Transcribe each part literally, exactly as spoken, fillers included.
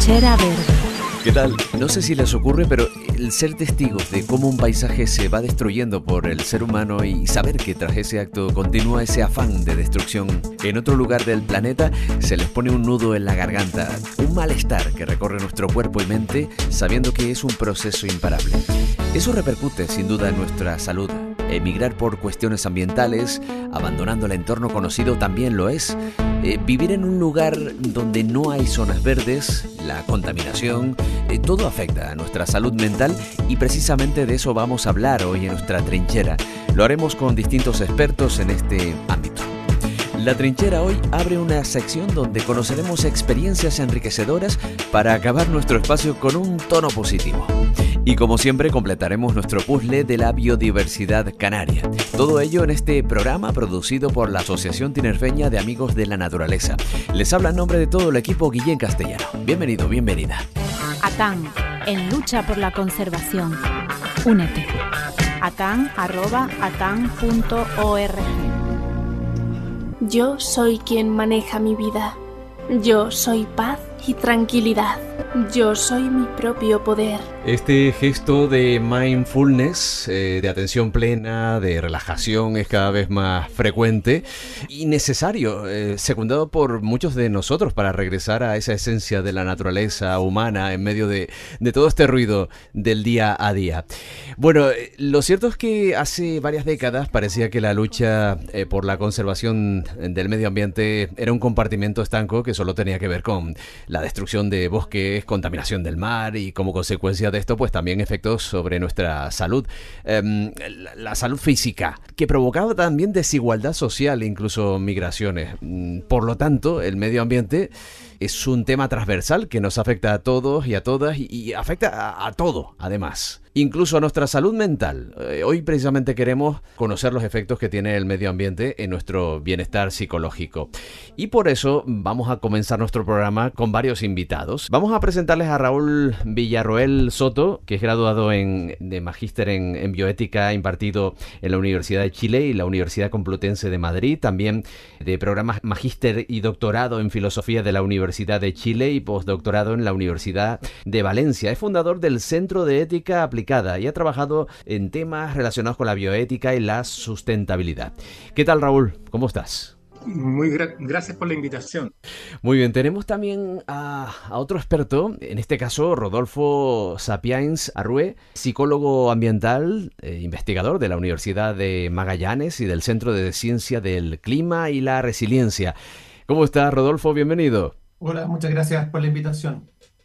Trinchera Verde. ¿Qué tal? No sé si les ocurre, pero el ser testigos de cómo un paisaje se va destruyendo por el ser humano y saber que tras ese acto continúa ese afán de destrucción en otro lugar del planeta, se les pone un nudo en la garganta, un malestar que recorre nuestro cuerpo y mente sabiendo que es un proceso imparable. Eso repercute sin duda en nuestra salud. Emigrar por cuestiones ambientales, abandonando el entorno conocido también lo es. Eh, vivir en un lugar donde no hay zonas verdes, la contaminación, eh, todo afecta a nuestra salud mental y precisamente de eso vamos a hablar hoy en nuestra trinchera. Lo haremos con distintos expertos en este ámbito. La Trinchera hoy abre una sección donde conoceremos experiencias enriquecedoras para acabar nuestro espacio con un tono positivo. Y como siempre completaremos nuestro puzzle de la biodiversidad canaria. Todo ello en este programa producido por la Asociación Tinerfeña de Amigos de la Naturaleza. Les habla en nombre de todo el equipo Guillén Castellano. Bienvenido, bienvenida. ATAN, en lucha por la conservación. Únete. atan arroba atan punto org. Yo soy quien maneja mi vida. Yo soy paz y tranquilidad. Yo soy mi propio poder. Este gesto de mindfulness, eh, de atención plena, de relajación es cada vez más frecuente y necesario, eh, secundado por muchos de nosotros para regresar a esa esencia de la naturaleza humana en medio de, de todo este ruido del día a día. Bueno, eh, lo cierto es que hace varias décadas parecía que la lucha eh, por la conservación del medio ambiente era un compartimento estanco que solo tenía que ver con la destrucción de bosques, contaminación del mar y como consecuencia de esto pues también efectos sobre nuestra salud, eh, la, la salud física, que provocaba también desigualdad social e incluso migraciones. Por lo tanto, el medio ambiente es un tema transversal que nos afecta a todos y a todas y, y afecta a, a todo, además. Incluso a nuestra salud mental. Eh, hoy precisamente queremos conocer los efectos que tiene el medio ambiente en nuestro bienestar psicológico. Y por eso vamos a comenzar nuestro programa con varios invitados. Vamos a presentarles a Raúl Villarroel Soto, que es graduado en, de magíster en, en bioética impartido en la Universidad de Chile y la Universidad Complutense de Madrid. También de programas magíster y doctorado en filosofía de la Universidad de Chile y postdoctorado en la Universidad de Valencia. Es fundador del Centro de Ética Aplicada y ha trabajado en temas relacionados con la bioética y la sustentabilidad. ¿Qué tal, Raúl? ¿Cómo estás? Muy gra- gracias por la invitación. Muy bien, tenemos también a, a otro experto, en este caso Rodolfo Sapiains Arrué, psicólogo ambiental, eh, investigador de la Universidad de Magallanes y del Centro de Ciencia del Clima y la Resiliencia. ¿Cómo estás, Rodolfo? Bienvenido. Hola, muchas gracias por la invitación.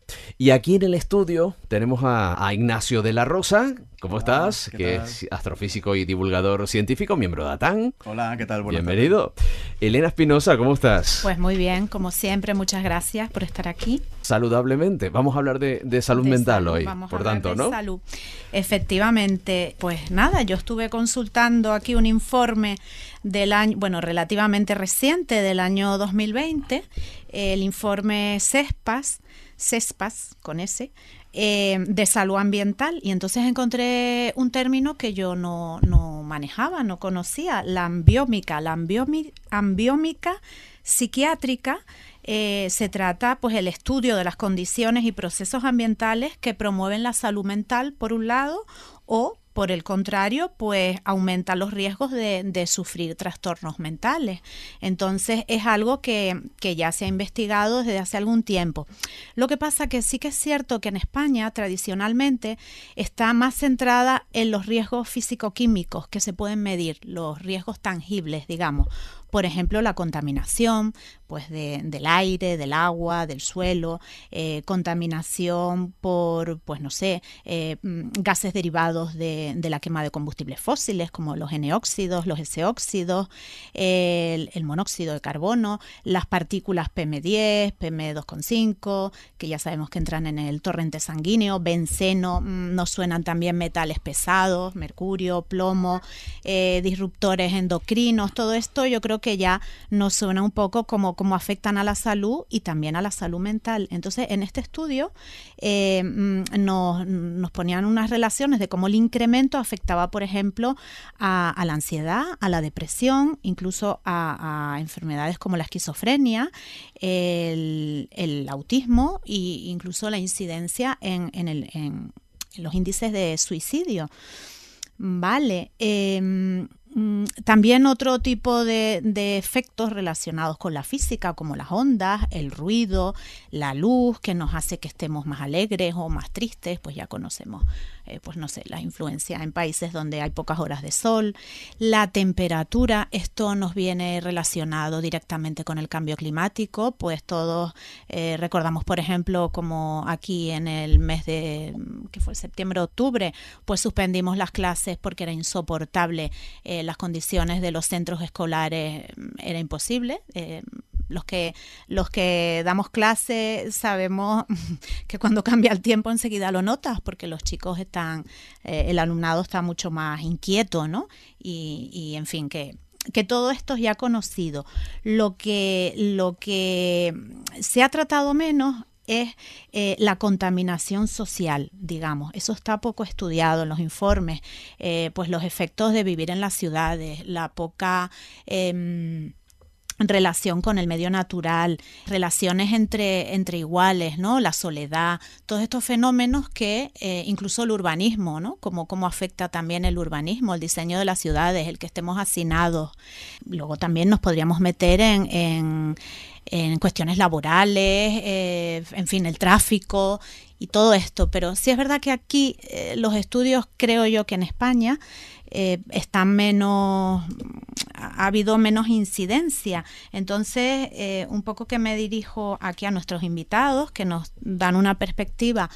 Y aquí en el estudio tenemos a, a Ignacio de la Rosa. ¿Cómo estás? ¿Qué que tal? Es astrofísico y divulgador científico, miembro de ATAN. Hola, ¿qué tal? Buenas Bienvenido. tardes. Elena Espinosa, ¿cómo estás? Pues muy bien, como siempre, muchas gracias por estar aquí. Saludablemente. Vamos a hablar de, de salud De mental salud, hoy, vamos a por hablar tanto, de ¿no? Salud. Efectivamente, pues nada, yo estuve consultando aquí un informe del año, bueno, relativamente reciente, del año dos mil veinte, el informe CESPAS, CESPAS con S, eh, de salud ambiental, y entonces encontré un término que yo no, no manejaba, no conocía, la ambiómica, la ambiomi, ambiómica psiquiátrica. Eh, se trata pues el estudio de las condiciones y procesos ambientales que promueven la salud mental por un lado o por el contrario, pues aumenta los riesgos de, de sufrir trastornos mentales. Entonces es algo que, que ya se ha investigado desde hace algún tiempo. Lo que pasa que sí que es cierto que en España tradicionalmente está más centrada en los riesgos físico-químicos que se pueden medir, los riesgos tangibles, digamos. Por ejemplo, la contaminación pues de, del aire, del agua, del suelo, eh, contaminación por, pues no sé, eh, gases derivados de, de la quema de combustibles fósiles, como los N-óxidos, los S-óxidos, el, el monóxido de carbono, las partículas P M diez, P M dos coma cinco, que ya sabemos que entran en el torrente sanguíneo, benceno, nos suenan también metales pesados, mercurio, plomo, eh, disruptores endocrinos, todo esto yo creo que que ya nos suena un poco como cómo afectan a la salud y también a la salud mental. Entonces, en este estudio eh, nos, nos ponían unas relaciones de cómo el incremento afectaba, por ejemplo, a, a la ansiedad, a la depresión, incluso a, a enfermedades como la esquizofrenia, el, el autismo e incluso la incidencia en, en, el, en los índices de suicidio. Vale. Eh, También otro tipo de, de efectos relacionados con la física, como las ondas, el ruido, la luz, que nos hace que estemos más alegres o más tristes, pues ya conocemos, eh, pues no sé, la influencia en países donde hay pocas horas de sol, la temperatura, esto nos viene relacionado directamente con el cambio climático, pues todos eh, recordamos, por ejemplo, como aquí en el mes de, que fue septiembre-octubre, pues suspendimos las clases porque era insoportable eh, las condiciones de los centros escolares, era imposible. Eh, los que los que damos clase sabemos que cuando cambia el tiempo enseguida lo notas, porque los chicos están, eh, el alumnado está mucho más inquieto, ¿no? Y, y en fin, que que todo esto es ya conocido. Lo que lo que se ha tratado menos es eh, la contaminación social, digamos. Eso está poco estudiado en los informes, eh, pues los efectos de vivir en las ciudades, la poca eh, relación con el medio natural, relaciones entre, entre iguales, ¿no? La soledad, todos estos fenómenos que eh, incluso el urbanismo, ¿no? Como, cómo afecta también el urbanismo, el diseño de las ciudades, el que estemos hacinados. Luego también nos podríamos meter en... en en cuestiones laborales, eh, en fin, el tráfico y todo esto. Pero sí es verdad que aquí eh, los estudios, creo yo que en España, eh, están menos, ha habido menos incidencia. Entonces, eh, un poco que me dirijo aquí a nuestros invitados, que nos dan una perspectiva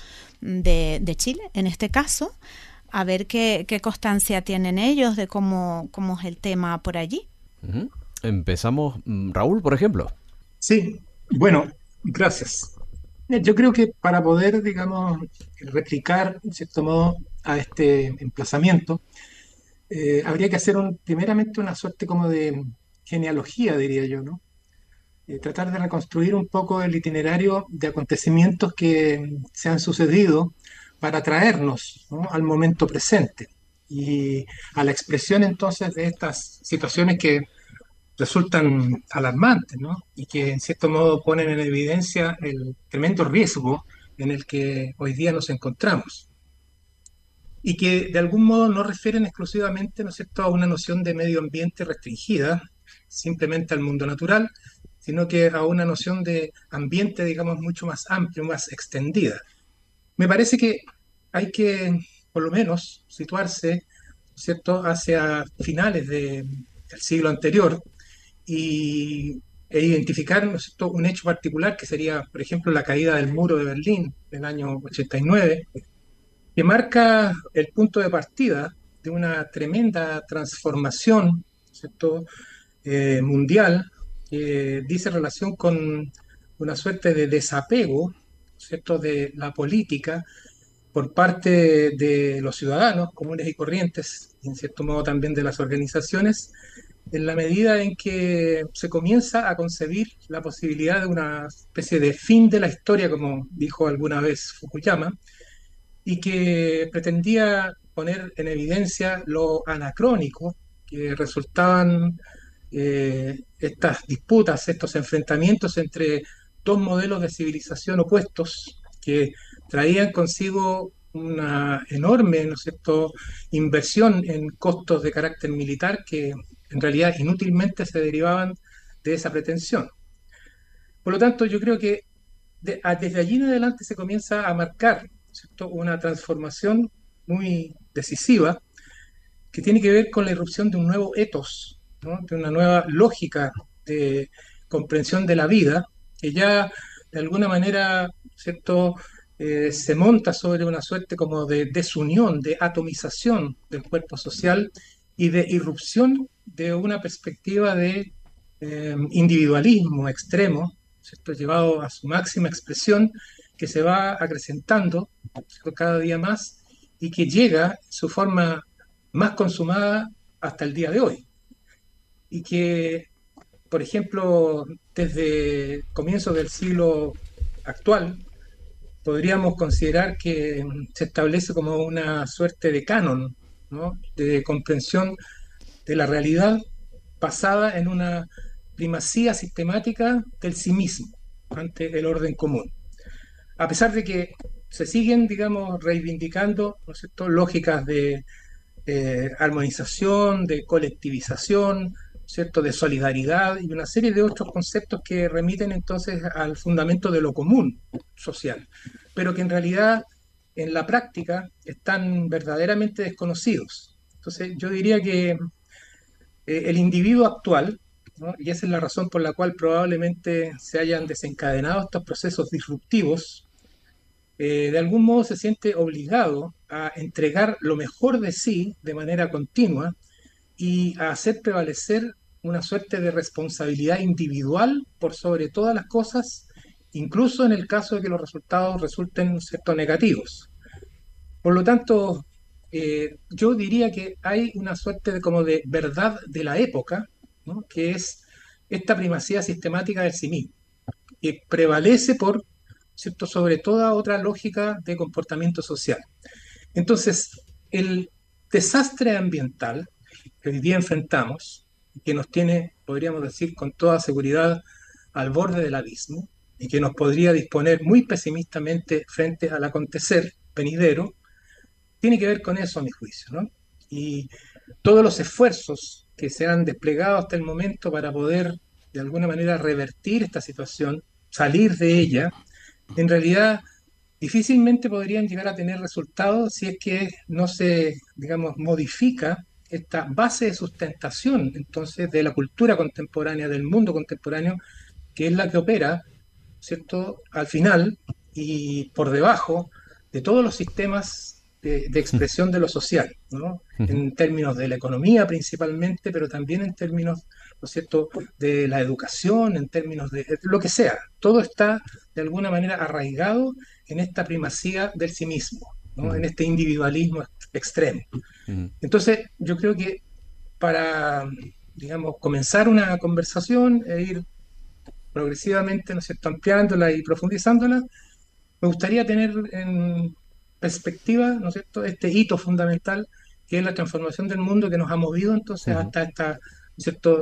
de, de Chile, en este caso, a ver qué, qué constancia tienen ellos de cómo, cómo es el tema por allí. Uh-huh. Empezamos, Raúl, por ejemplo. Sí, bueno, gracias. Yo creo que para poder, digamos, replicar, en cierto modo, a este emplazamiento, eh, habría que hacer un, primeramente una suerte como de genealogía, diría yo, ¿no? Eh, tratar de reconstruir un poco el itinerario de acontecimientos que se han sucedido para traernos, ¿no?, al momento presente y a la expresión entonces de estas situaciones que resultan alarmantes, ¿no? Y que en cierto modo ponen en evidencia el tremendo riesgo en el que hoy día nos encontramos y que de algún modo no refieren exclusivamente, ¿no es cierto?, a una noción de medio ambiente restringida simplemente al mundo natural, sino que a una noción de ambiente, digamos, mucho más amplia, más extendida. Me parece que hay que, por lo menos, situarse, ¿cierto?, hacia finales de, del siglo anterior, y, e identificar, ¿no es cierto?, un hecho particular que sería, por ejemplo, la caída del muro de Berlín en el año ochenta y nueve, que marca el punto de partida de una tremenda transformación, ¿cierto?, eh, mundial, que dice relación con una suerte de desapego, ¿cierto?, de la política por parte de los ciudadanos comunes y corrientes, y en cierto modo también de las organizaciones, en la medida en que se comienza a concebir la posibilidad de una especie de fin de la historia, como dijo alguna vez Fukuyama, y que pretendía poner en evidencia lo anacrónico que resultaban eh, estas disputas, estos enfrentamientos entre dos modelos de civilización opuestos que traían consigo una enorme, ¿no es cierto?, inversión en costos de carácter militar que en realidad inútilmente se derivaban de esa pretensión. Por lo tanto, yo creo que de, a, desde allí en adelante se comienza a marcar, ¿cierto?, una transformación muy decisiva que tiene que ver con la irrupción de un nuevo ethos, ¿no?, de una nueva lógica de comprensión de la vida, que ya de alguna manera, ¿cierto?, eh, se monta sobre una suerte como de desunión, de atomización del cuerpo social y de irrupción de una perspectiva de eh, individualismo extremo, ¿cierto?, llevado a su máxima expresión, que se va acrecentando, ¿cierto?, cada día más, y que llega en su forma más consumada hasta el día de hoy. Y que por ejemplo, desde comienzos del siglo actual, podríamos considerar que se establece como una suerte de canon, ¿no?, de comprensión de la realidad basada en una primacía sistemática del sí mismo ante el orden común. A pesar de que se siguen, digamos, reivindicando, ¿no es cierto?, lógicas de eh, armonización, de colectivización, ¿cierto?, de solidaridad y una serie de otros conceptos que remiten entonces al fundamento de lo común social, pero que en realidad en la práctica están verdaderamente desconocidos. Entonces yo diría que eh, el individuo actual, ¿no?, y esa es la razón por la cual probablemente se hayan desencadenado estos procesos disruptivos, eh, de algún modo se siente obligado a entregar lo mejor de sí de manera continua y a hacer prevalecer una suerte de responsabilidad individual por sobre todas las cosas, incluso en el caso de que los resultados resulten, ¿cierto?, negativos. Por lo tanto, eh, yo diría que hay una suerte de, como de verdad de la época, ¿no?, que es esta primacía sistemática del sí mismo, que prevalece por, ¿cierto?, sobre toda otra lógica de comportamiento social. Entonces, el desastre ambiental que hoy día enfrentamos, que nos tiene, podríamos decir, con toda seguridad al borde del abismo, y que nos podría disponer muy pesimistamente frente al acontecer venidero, tiene que ver con eso, a mi juicio, ¿no? Y todos los esfuerzos que se han desplegado hasta el momento para poder, de alguna manera, revertir esta situación, salir de ella, en realidad difícilmente podrían llegar a tener resultados si es que no se, digamos, modifica esta base de sustentación, entonces, de la cultura contemporánea, del mundo contemporáneo, que es la que opera, ¿cierto?, al final y por debajo de todos los sistemas de, de expresión de lo social, ¿no?, en términos de la economía principalmente, pero también en términos, ¿no es cierto?, de la educación, en términos de lo que sea. Todo está de alguna manera arraigado en esta primacía del sí mismo, ¿no?, en este individualismo extremo. Entonces, yo creo que para, digamos, comenzar una conversación e ir progresivamente, ¿no es cierto?, ampliándola y profundizándola, me gustaría tener en perspectiva, ¿no es cierto?, este hito fundamental que es la transformación del mundo que nos ha movido entonces Uh-huh. hasta esta, ¿no es cierto?,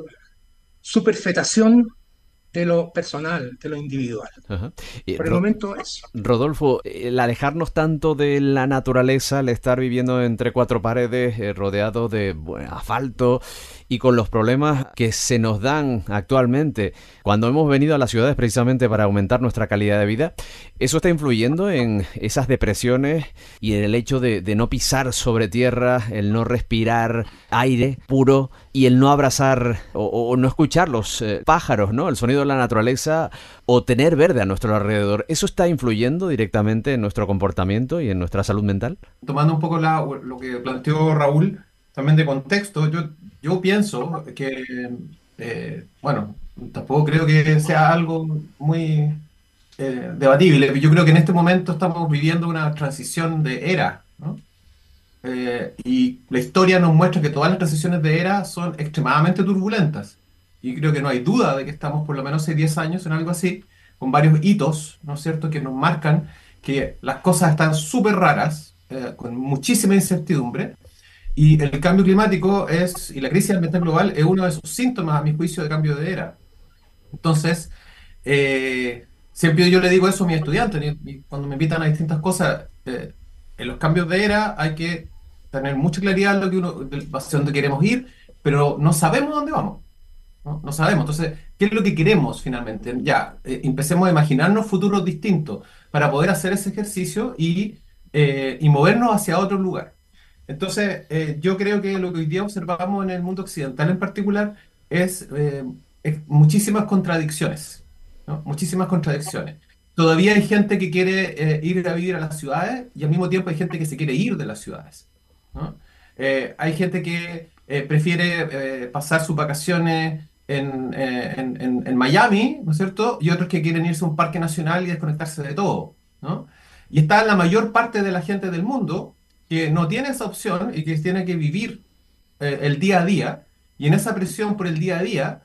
superfetación de lo personal, de lo individual. Ajá. Y, Por el Ro- momento, eso. Rodolfo, el alejarnos tanto de la naturaleza, el estar viviendo entre cuatro paredes, eh, rodeado de bueno, asfalto y con los problemas que se nos dan actualmente cuando hemos venido a las ciudades precisamente para aumentar nuestra calidad de vida, ¿eso está influyendo en esas depresiones y en el hecho de, de no pisar sobre tierra, el no respirar aire puro y el no abrazar o, o no escuchar los eh, pájaros, ¿no?, el sonido de la naturaleza o tener verde a nuestro alrededor? ¿Eso está influyendo directamente en nuestro comportamiento y en nuestra salud mental? Tomando un poco la- lo que planteó Raúl, también de contexto, yo, yo pienso que, eh, bueno, tampoco creo que sea algo muy eh, debatible. Yo creo que en este momento estamos viviendo una transición de era, ¿no? Eh, y la historia nos muestra que todas las transiciones de era son extremadamente turbulentas. Y creo que no hay duda de que estamos por lo menos hace diez años en algo así, con varios hitos, ¿no es cierto?, que nos marcan que las cosas están súper raras, eh, con muchísima incertidumbre, y el cambio climático es, y la crisis ambiental global es uno de esos síntomas, a mi juicio, de cambio de era. Entonces, eh, siempre yo le digo eso a mis estudiantes, y, y cuando me invitan a distintas cosas, eh, en los cambios de era hay que tener mucha claridad en lo que uno, de- hacia dónde queremos ir, pero no sabemos dónde vamos, ¿no? No sabemos. Entonces, ¿qué es lo que queremos finalmente? Ya, eh, empecemos a imaginarnos futuros distintos para poder hacer ese ejercicio y, eh, y movernos hacia otro lugar. Entonces, eh, yo creo que lo que hoy día observamos en el mundo occidental en particular es, eh, es muchísimas contradicciones, ¿no? Muchísimas contradicciones. Todavía hay gente que quiere eh, ir a vivir a las ciudades y al mismo tiempo hay gente que se quiere ir de las ciudades, ¿no? Eh, hay gente que eh, prefiere eh, pasar sus vacaciones en, eh, en- en- en Miami, ¿no es cierto? Y otros que quieren irse a un parque nacional y desconectarse de todo, ¿no? Y está la mayor parte de la gente del mundo que no tiene esa opción y que tiene que vivir eh, el día a día, y en esa presión por el día a día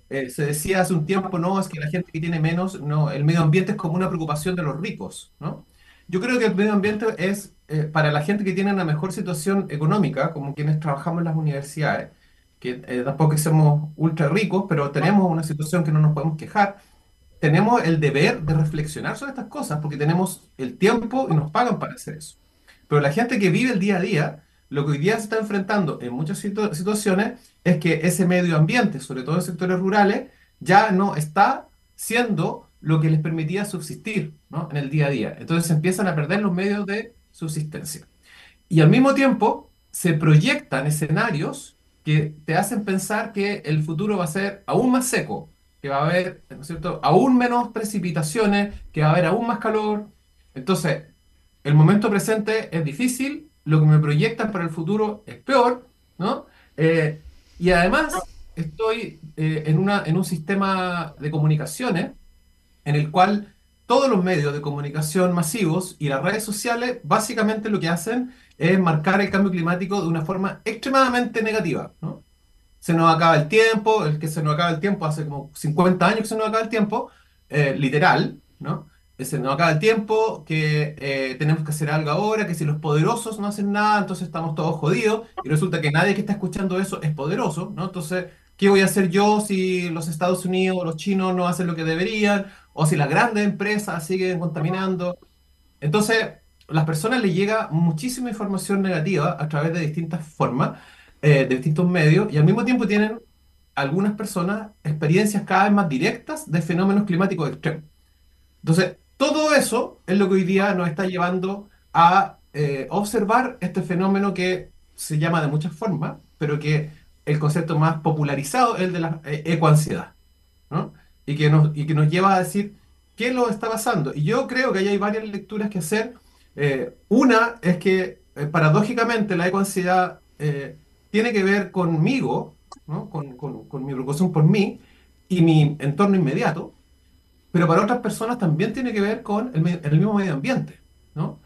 eh, se decía hace un tiempo, no, es que la gente que tiene menos, no, el medio ambiente es como una preocupación de los ricos, ¿no? Yo creo que el medio ambiente es eh, para la gente que tiene una mejor situación económica, como quienes trabajamos en las universidades, que eh, tampoco que somos ultra ricos, pero tenemos una situación que no nos podemos quejar. Tenemos el deber de reflexionar sobre estas cosas porque tenemos el tiempo y nos pagan para hacer eso. Pero la gente que vive el día a día, lo que hoy día se está enfrentando en muchas situ- situaciones es que ese medio ambiente, sobre todo en sectores rurales, ya no está siendo lo que les permitía subsistir, ¿no? En el día a día. Entonces se empiezan a perder los medios de subsistencia. Y al mismo tiempo se proyectan escenarios que te hacen pensar que el futuro va a ser aún más seco, que va a haber, ¿no es cierto?, aún menos precipitaciones, que va a haber aún más calor. Entonces, el momento presente es difícil, lo que me proyectan para el futuro es peor, ¿no? Eh, y además estoy eh, en una, en un sistema de comunicaciones en el cual todos los medios de comunicación masivos y las redes sociales básicamente lo que hacen es marcar el cambio climático de una forma extremadamente negativa, ¿no? Se nos acaba el tiempo, el que se nos acaba el tiempo hace como cincuenta años que se nos acaba el tiempo, eh, literal, ¿no? Eh, Se nos acaba el tiempo, que eh, tenemos que hacer algo ahora, que si los poderosos no hacen nada, entonces estamos todos jodidos, y resulta que nadie que está escuchando eso es poderoso, ¿no? Entonces, ¿qué voy a hacer yo si los Estados Unidos o los chinos no hacen lo que deberían? O si las grandes empresas siguen contaminando. Entonces, a las personas les llega muchísima información negativa a través de distintas formas, eh, de distintos medios, y al mismo tiempo tienen algunas personas experiencias cada vez más directas de fenómenos climáticos extremos. Entonces, todo eso es lo que hoy día nos está llevando a eh, observar este fenómeno que se llama de muchas formas, pero que el concepto más popularizado es el de la eh, ecoansiedad, ¿no? Y que nos, y que nos lleva a decir qué lo está pasando. Y yo creo que ahí hay varias lecturas que hacer. Eh, una es que, eh, paradójicamente, la ecoansiedad eh, tiene que ver conmigo, ¿no? Con, con, con mi preocupación por mí y mi entorno inmediato, pero para otras personas también tiene que ver con el, me- el mismo medio ambiente, ¿no?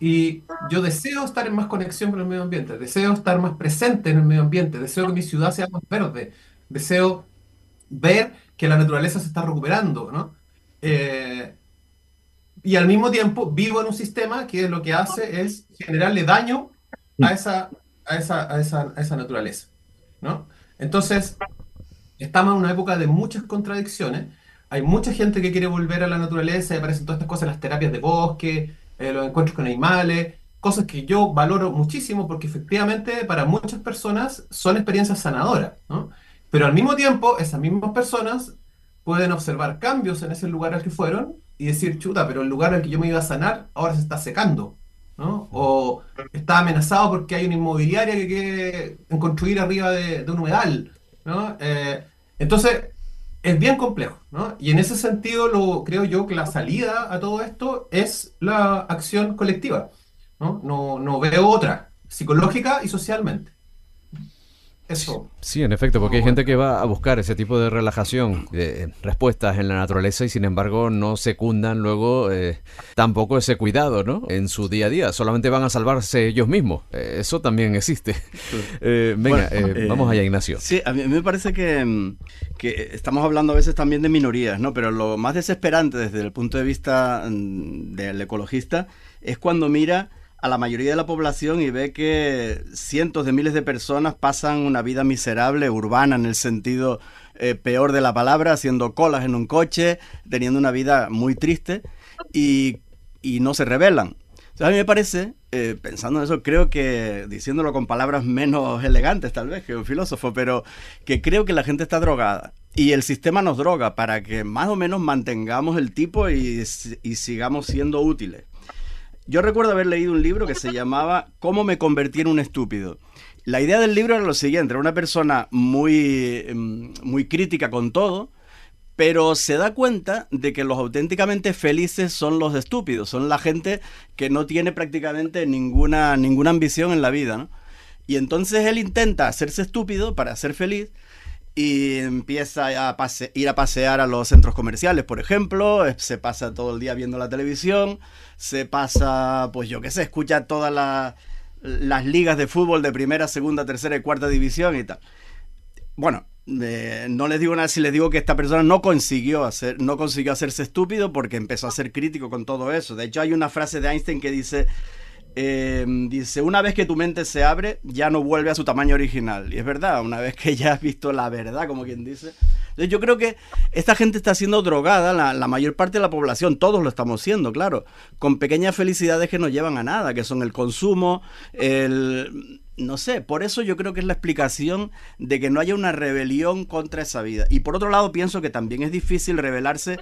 Y yo deseo estar en más conexión con el medio ambiente, deseo estar más presente en el medio ambiente, deseo que mi ciudad sea más verde, deseo ver que la naturaleza se está recuperando, ¿no? Eh, y al mismo tiempo vivo en un sistema que lo que hace es generarle daño a esa, a esa, a esa, a esa naturaleza, ¿no? Entonces, estamos en una época de muchas contradicciones. Hay mucha gente que quiere volver a la naturaleza y aparecen todas estas cosas, las terapias de bosque, eh, los encuentros con animales, cosas que yo valoro muchísimo porque efectivamente para muchas personas son experiencias sanadoras, ¿no? Pero al mismo tiempo, esas mismas personas pueden observar cambios en ese lugar al que fueron y decir, chuta, pero el lugar al que yo me iba a sanar ahora se está secando, ¿no? O está amenazado porque hay una inmobiliaria que quiere construir arriba de, de un humedal, ¿no? Eh, entonces, es bien complejo, ¿no? Y en ese sentido, lo, creo yo que la salida a todo esto es la acción colectiva, ¿no? No, no veo otra, psicológica y socialmente. Sí, Eso. sí, en efecto, porque hay Como- gente que va a buscar ese tipo de relajación, de respuestas en la naturaleza y sin embargo no secundan luego eh, tampoco ese cuidado, ¿no? En su día a día, solamente van a salvarse ellos mismos. Eh, eso también existe. Eh, venga, Bueno, eh, eh, vamos allá, Ignacio. Sí, a mí, a mí me parece que, mm, que estamos hablando a veces también de minorías, ¿no? Pero lo más desesperante desde el punto de vista mm, del ecologista es cuando mira a la mayoría de la población y ve que cientos de miles de personas pasan una vida miserable, urbana en el sentido eh, peor de la palabra, haciendo colas en un coche, teniendo una vida muy triste y, y no se rebelan. O sea, a mí me parece, eh, pensando en eso, creo que, diciéndolo con palabras menos elegantes tal vez que un filósofo, pero que creo que la gente está drogada. Y el sistema nos droga para que más o menos mantengamos el tipo y, y sigamos siendo útiles. Yo recuerdo haber leído un libro que se llamaba ¿Cómo me convertí en un estúpido? La idea del libro era lo siguiente, era una persona muy, muy crítica con todo, pero se da cuenta de que los auténticamente felices son los estúpidos, son la gente que no tiene prácticamente ninguna, ninguna ambición en la vida, ¿no? Y entonces él intenta hacerse estúpido para ser feliz y empieza a pase- ir a pasear a los centros comerciales, por ejemplo, se pasa todo el día viendo la televisión, se pasa, pues yo qué sé, escucha todas la- las ligas de fútbol de primera, segunda, tercera y cuarta división y tal. Bueno, Eh, no les digo nada si les digo que esta persona no consiguió hacer, no consiguió hacerse estúpido porque empezó a ser crítico con todo eso. De hecho, hay una frase de Einstein que dice, eh, dice, una vez que tu mente se abre, ya no vuelve a su tamaño original. Y es verdad, una vez que ya has visto la verdad, como quien dice. Entonces yo creo que esta gente está siendo drogada, la, la mayor parte de la población, todos lo estamos siendo, claro, con pequeñas felicidades que no llevan a nada, que son el consumo, el... No sé, por eso yo creo que es la explicación de que no haya una rebelión contra esa vida. Y por otro lado pienso que también es difícil rebelarse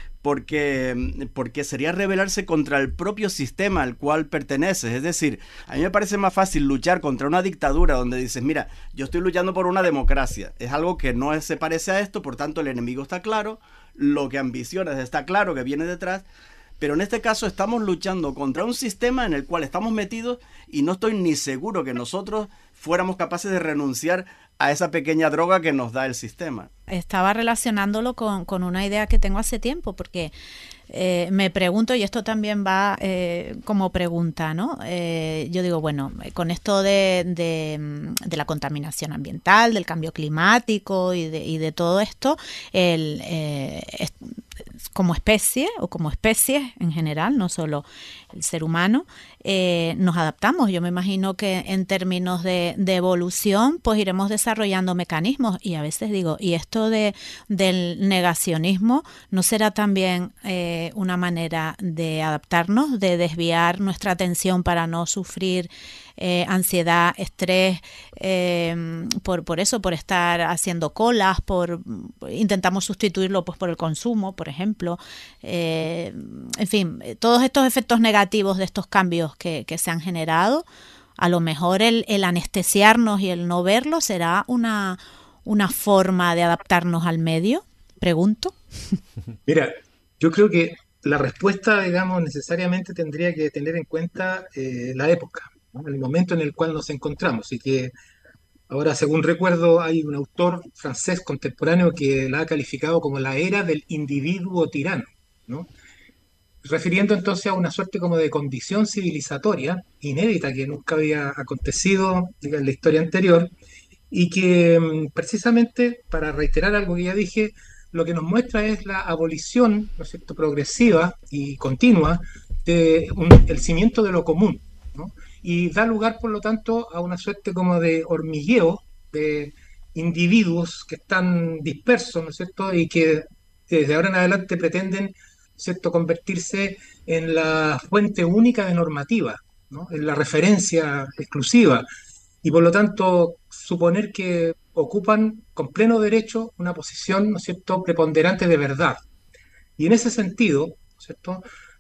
porque, porque sería rebelarse contra el propio sistema al cual perteneces. Es decir, a mí me parece más fácil luchar contra una dictadura donde dices, mira, yo estoy luchando por una democracia. Es algo que no se parece a esto, por tanto el enemigo está claro, lo que ambicionas está claro que viene detrás. Pero en este caso estamos luchando contra un sistema en el cual estamos metidos y no estoy ni seguro que nosotros fuéramos capaces de renunciar a esa pequeña droga que nos da el sistema. Estaba relacionándolo con, con una idea que tengo hace tiempo, porque eh, me pregunto, y esto también va eh, como pregunta, ¿no? Eh, yo digo, bueno, con esto de, de, de la contaminación ambiental, del cambio climático y de, y de todo esto, el... Eh, es, como especie o como especies en general, no solo el ser humano, eh, nos adaptamos. Yo me imagino que en términos de, de evolución, pues iremos desarrollando mecanismos. Y a veces digo, ¿y esto de del negacionismo no será también eh, una manera de adaptarnos, de desviar nuestra atención para no sufrir Eh, ansiedad, estrés, eh, por, por eso, por estar haciendo colas, por intentamos sustituirlo pues por el consumo, por ejemplo, eh, en fin, todos estos efectos negativos de estos cambios que, que se han generado, a lo mejor el, el anestesiarnos y el no verlo será una, una forma de adaptarnos al medio, pregunto. Mira, yo creo que la respuesta, digamos, necesariamente tendría que tener en cuenta eh, la época, ¿no? El momento en el cual nos encontramos. Y que ahora, según recuerdo, hay un autor francés contemporáneo que la ha calificado como la era del individuo tirano, ¿no? Refiriendo entonces a una suerte como de condición civilizatoria inédita que nunca había acontecido, diga, en la historia anterior, y que mm, precisamente, para reiterar algo que ya dije, lo que nos muestra es la abolición, ¿no es cierto?, progresiva y continua de un- el cimiento de lo común, ¿no? Y da lugar, por lo tanto, a una suerte como de hormigueo de individuos que están dispersos, ¿no es cierto?, y que desde ahora en adelante pretenden, ¿cierto?, convertirse en la fuente única de normativa, ¿no?, en la referencia exclusiva, y por lo tanto suponer que ocupan con pleno derecho una posición, ¿no es cierto?, preponderante de verdad. Y en ese sentido, ¿cierto?,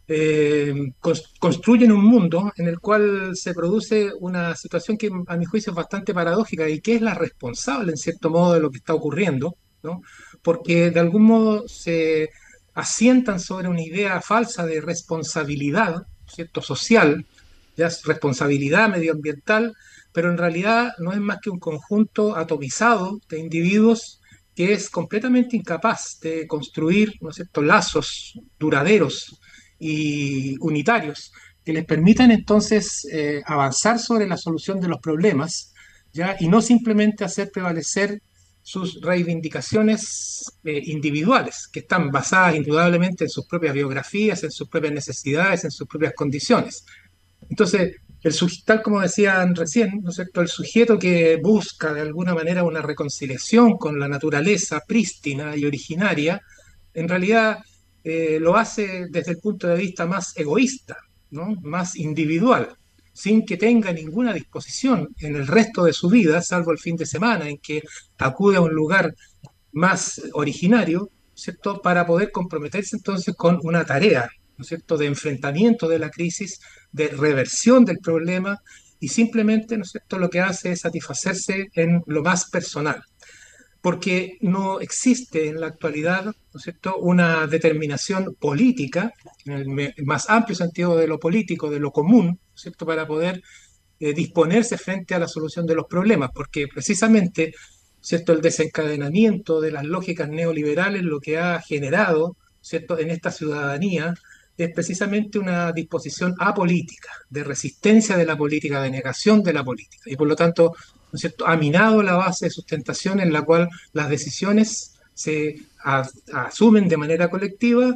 Eh, cons- construyen un mundo en el cual se produce una situación que a mi juicio es bastante paradójica y que es la responsable en cierto modo de lo que está ocurriendo, ¿no? Porque de algún modo se asientan sobre una idea falsa de responsabilidad, ¿cierto?, social, ya es responsabilidad medioambiental, pero en realidad no es más que un conjunto atomizado de individuos que es completamente incapaz de construir, ¿no es cierto?, lazos duraderos y unitarios que les permitan entonces eh, avanzar sobre la solución de los problemas, ¿ya? Y no simplemente hacer prevalecer sus reivindicaciones eh, individuales, que están basadas indudablemente en sus propias biografías, en sus propias necesidades, en sus propias condiciones. Entonces, el, suje- tal como decían recién, ¿no es cierto?, el sujeto que busca de alguna manera una reconciliación con la naturaleza prístina y originaria, en realidad eh, lo hace desde el punto de vista más egoísta, ¿no?, más individual, sin que tenga ninguna disposición en el resto de su vida, salvo el fin de semana, en que acude a un lugar más originario, ¿cierto?, para poder comprometerse entonces con una tarea, ¿no es cierto?, de enfrentamiento de la crisis, de reversión del problema, y simplemente, ¿no es cierto?, lo que hace es satisfacerse en lo más personal, porque no existe en la actualidad, ¿no es cierto?, una determinación política, en el me- más amplio sentido de lo político, de lo común, ¿no es cierto?, para poder eh, disponerse frente a la solución de los problemas, porque precisamente, ¿cierto?, el desencadenamiento de las lógicas neoliberales lo que ha generado, ¿cierto?, en esta ciudadanía es precisamente una disposición apolítica, de resistencia de la política, de negación de la política. Y por lo tanto, es cierto?, ha minado la base de sustentación en la cual las decisiones se a- asumen de manera colectiva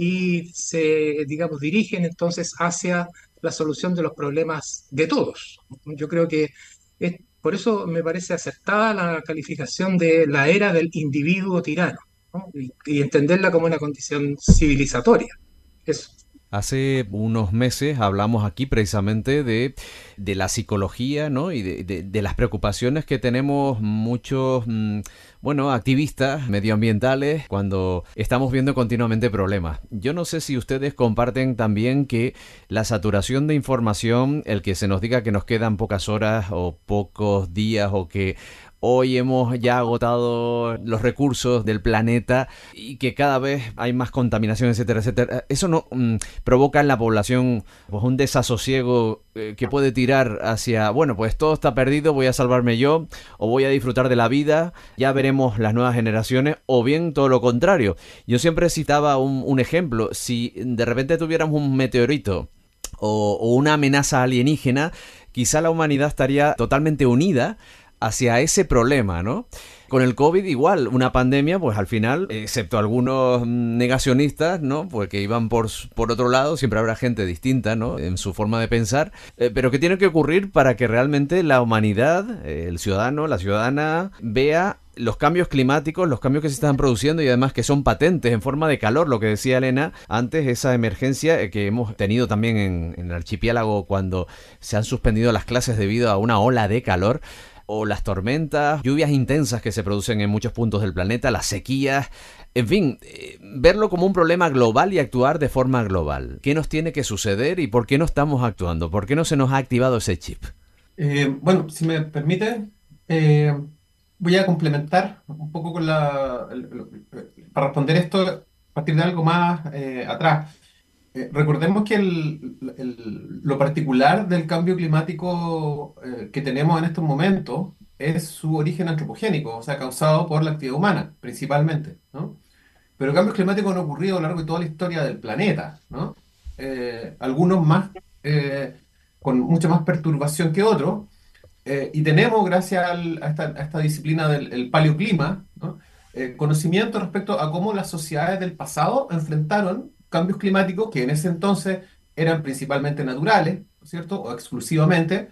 y se, digamos, dirigen entonces hacia la solución de los problemas de todos. Yo creo que es, por eso me parece acertada la calificación de la era del individuo tirano, ¿no? Y, y entenderla como una condición civilizatoria. Eso. Hace unos meses hablamos aquí precisamente de, de la psicología, ¿no? Y de, de- de las preocupaciones que tenemos muchos, mm, bueno, activistas medioambientales cuando estamos viendo continuamente problemas. Yo no sé si ustedes comparten también que la saturación de información, el que se nos diga que nos quedan pocas horas o pocos días o que hoy hemos ya agotado los recursos del planeta y que cada vez hay más contaminación, etcétera, etcétera. Eso no mm, provoca en la población pues un desasosiego eh, que puede tirar hacia, bueno, pues todo está perdido, voy a salvarme yo o voy a disfrutar de la vida, ya veremos las nuevas generaciones, o bien todo lo contrario. Yo siempre citaba un, un ejemplo: si de repente tuviéramos un meteorito o, o una amenaza alienígena, quizá la humanidad estaría totalmente unida hacia ese problema, ¿no? Con el COVID igual, una pandemia, pues al final, excepto algunos negacionistas, ¿no? Pues que iban por, por otro lado, siempre habrá gente distinta, ¿no? En su forma de pensar, eh, pero ¿qué tiene que ocurrir para que realmente la humanidad, eh, el ciudadano, la ciudadana, vea los cambios climáticos, los cambios que se están produciendo y además que son patentes en forma de calor, lo que decía Elena antes, esa emergencia que hemos tenido también en, en el archipiélago cuando se han suspendido las clases debido a una ola de calor, o las tormentas, lluvias intensas que se producen en muchos puntos del planeta, las sequías, en fin, eh, verlo como un problema global y actuar de forma global. ¿Qué nos tiene que suceder y por qué no estamos actuando? ¿Por qué no se nos ha activado ese chip? Eh, bueno, si me permite, eh, voy a complementar un poco con la, el- el- para responder esto a partir de algo más eh, atrás. Eh, recordemos que el- el- lo particular del cambio climático eh, que tenemos en estos momentos es su origen antropogénico, o sea, causado por la actividad humana, principalmente, ¿no? Pero cambios climáticos han ocurrido a lo largo de toda la historia del planeta, ¿no? Eh, algunos más, eh, con mucha más perturbación que otros, eh, y tenemos, gracias al- a, esta, a esta disciplina del el paleoclima, ¿no? Eh, conocimiento respecto a cómo las sociedades del pasado enfrentaron cambios climáticos que en ese entonces eran principalmente naturales, ¿no es cierto? O exclusivamente,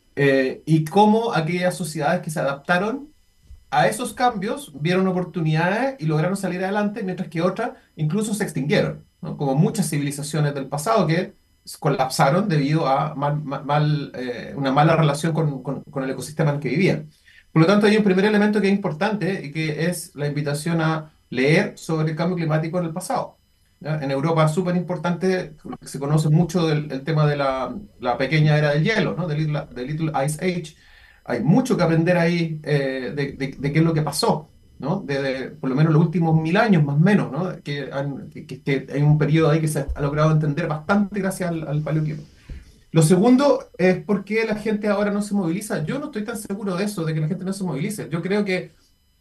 eh, y cómo aquellas sociedades que se adaptaron a esos cambios vieron oportunidades y lograron salir adelante, mientras que otras incluso se extinguieron, ¿no? Como muchas civilizaciones del pasado que colapsaron debido a mal- mal- mal, eh, una mala relación con, con- con el ecosistema en el que vivían. Por lo tanto, hay un primer elemento que es importante y que es la invitación a leer sobre el cambio climático en el pasado. ¿Ya? En Europa es súper importante, se conoce mucho del el tema de la, la pequeña era del hielo, ¿no? The Little, the Little Ice Age. Hay mucho que aprender ahí eh, de, de- de qué es lo que pasó, ¿no? Desde por lo menos los últimos mil años, más o menos, ¿no? Que, han- que- que- que hay un periodo ahí que se ha logrado entender bastante gracias al, al paleoclima. Lo segundo es por qué la gente ahora no se moviliza. Yo no estoy tan seguro de eso, de que la gente no se movilice. Yo creo que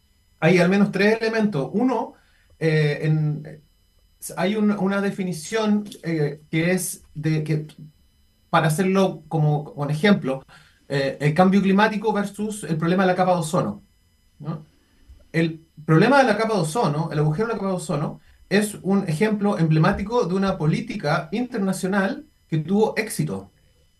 hay al menos tres elementos. Uno, eh, en- hay un- una definición eh, que es de que, para hacerlo como un ejemplo, eh, el cambio climático versus el problema de la capa de ozono, ¿no? El problema de la capa de ozono, el agujero de la capa de ozono, es un ejemplo emblemático de una política internacional que tuvo éxito.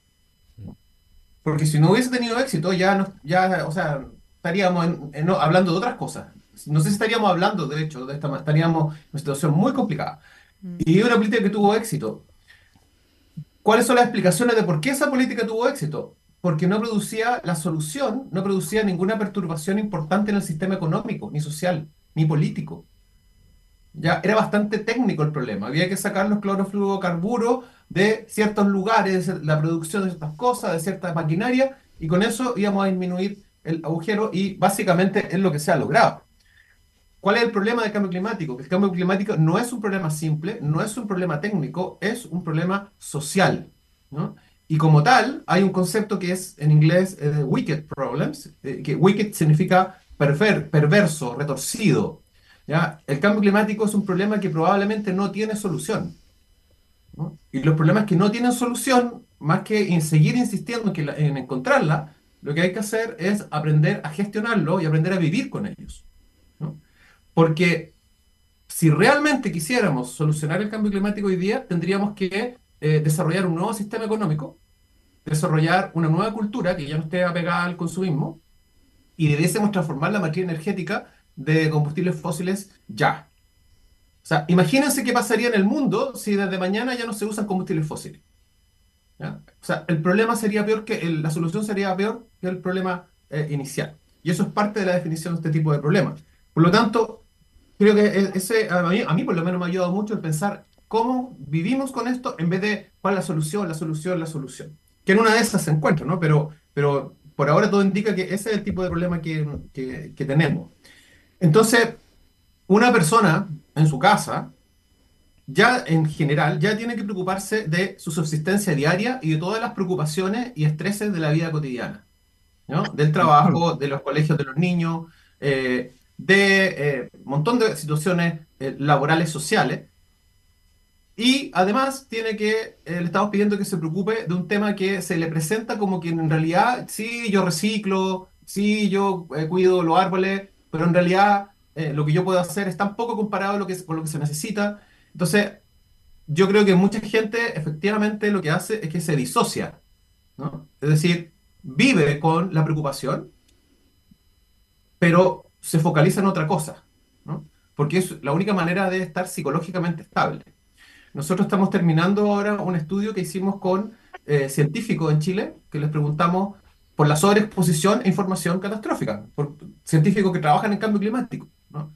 Porque si no hubiese tenido éxito, ya, no, ya o sea, estaríamos en- en- no, hablando de otras cosas. No sé si estaríamos hablando, de hecho, de esta, estaríamos en una situación muy complicada. Y una política que tuvo éxito. ¿Cuáles son las explicaciones de por qué esa política tuvo éxito? Porque no producía la solución, no producía ninguna perturbación importante en el sistema económico, ni social, ni político. Ya era bastante técnico el problema. Había que sacar los clorofluorocarburos de ciertos lugares, de la producción de ciertas cosas, de ciertas maquinarias, y con eso íbamos a disminuir el agujero y básicamente es lo que se ha logrado. ¿Cuál es el problema del cambio climático? Que el cambio climático no es un problema simple, no es un problema técnico, es un problema social, ¿no? Y como tal, hay un concepto que es en inglés eh, wicked problems, eh, que wicked significa perver- perverso, retorcido, ¿ya? El cambio climático es un problema que probablemente no tiene solución, ¿no? Y los problemas que no tienen solución, más que in- seguir insistiendo en, que la- en encontrarla, lo que hay que hacer es aprender a gestionarlo y aprender a vivir con ellos, ¿no? Porque si realmente quisiéramos solucionar el cambio climático hoy día, tendríamos que eh, desarrollar un nuevo sistema económico, desarrollar una nueva cultura que ya no esté apegada al consumismo y debiésemos transformar la matriz energética de combustibles fósiles ya. O sea, imagínense qué pasaría en el mundo si desde mañana ya no se usan combustibles fósiles, ¿ya? O sea, el problema sería peor que, el- la solución sería peor que el problema eh, inicial. Y eso es parte de la definición de este tipo de problemas. Por lo tanto, creo que e- ese, a mí, a mí por lo menos me ha ayudado mucho el pensar cómo vivimos con esto en vez de cuál es la solución, la solución, la solución. Que en una de esas se encuentra, ¿no? Pero, pero por ahora todo indica que ese es el tipo de problema que, que, que tenemos. Entonces, una persona en su casa, ya en general, ya tiene que preocuparse de su subsistencia diaria y de todas las preocupaciones y estreses de la vida cotidiana, ¿no? Del trabajo, de los colegios de los niños, eh, de eh, un montón de situaciones eh, laborales, sociales. Y además tiene que, eh, le estamos pidiendo que se preocupe de un tema que se le presenta como que en realidad, sí, yo reciclo, sí, yo eh, cuido los árboles, pero en realidad eh, lo que yo puedo hacer es tan poco comparado a lo que, con lo que se necesita. Entonces, yo creo que mucha gente efectivamente lo que hace es que se disocia, ¿no? Es decir, vive con la preocupación, pero se focaliza en otra cosa, ¿no? Porque es la única manera de estar psicológicamente estable. Nosotros estamos terminando ahora un estudio que hicimos con eh, científicos en Chile, que les preguntamos por la sobreexposición a información catastrófica, por científicos que trabajan en cambio climático, ¿no?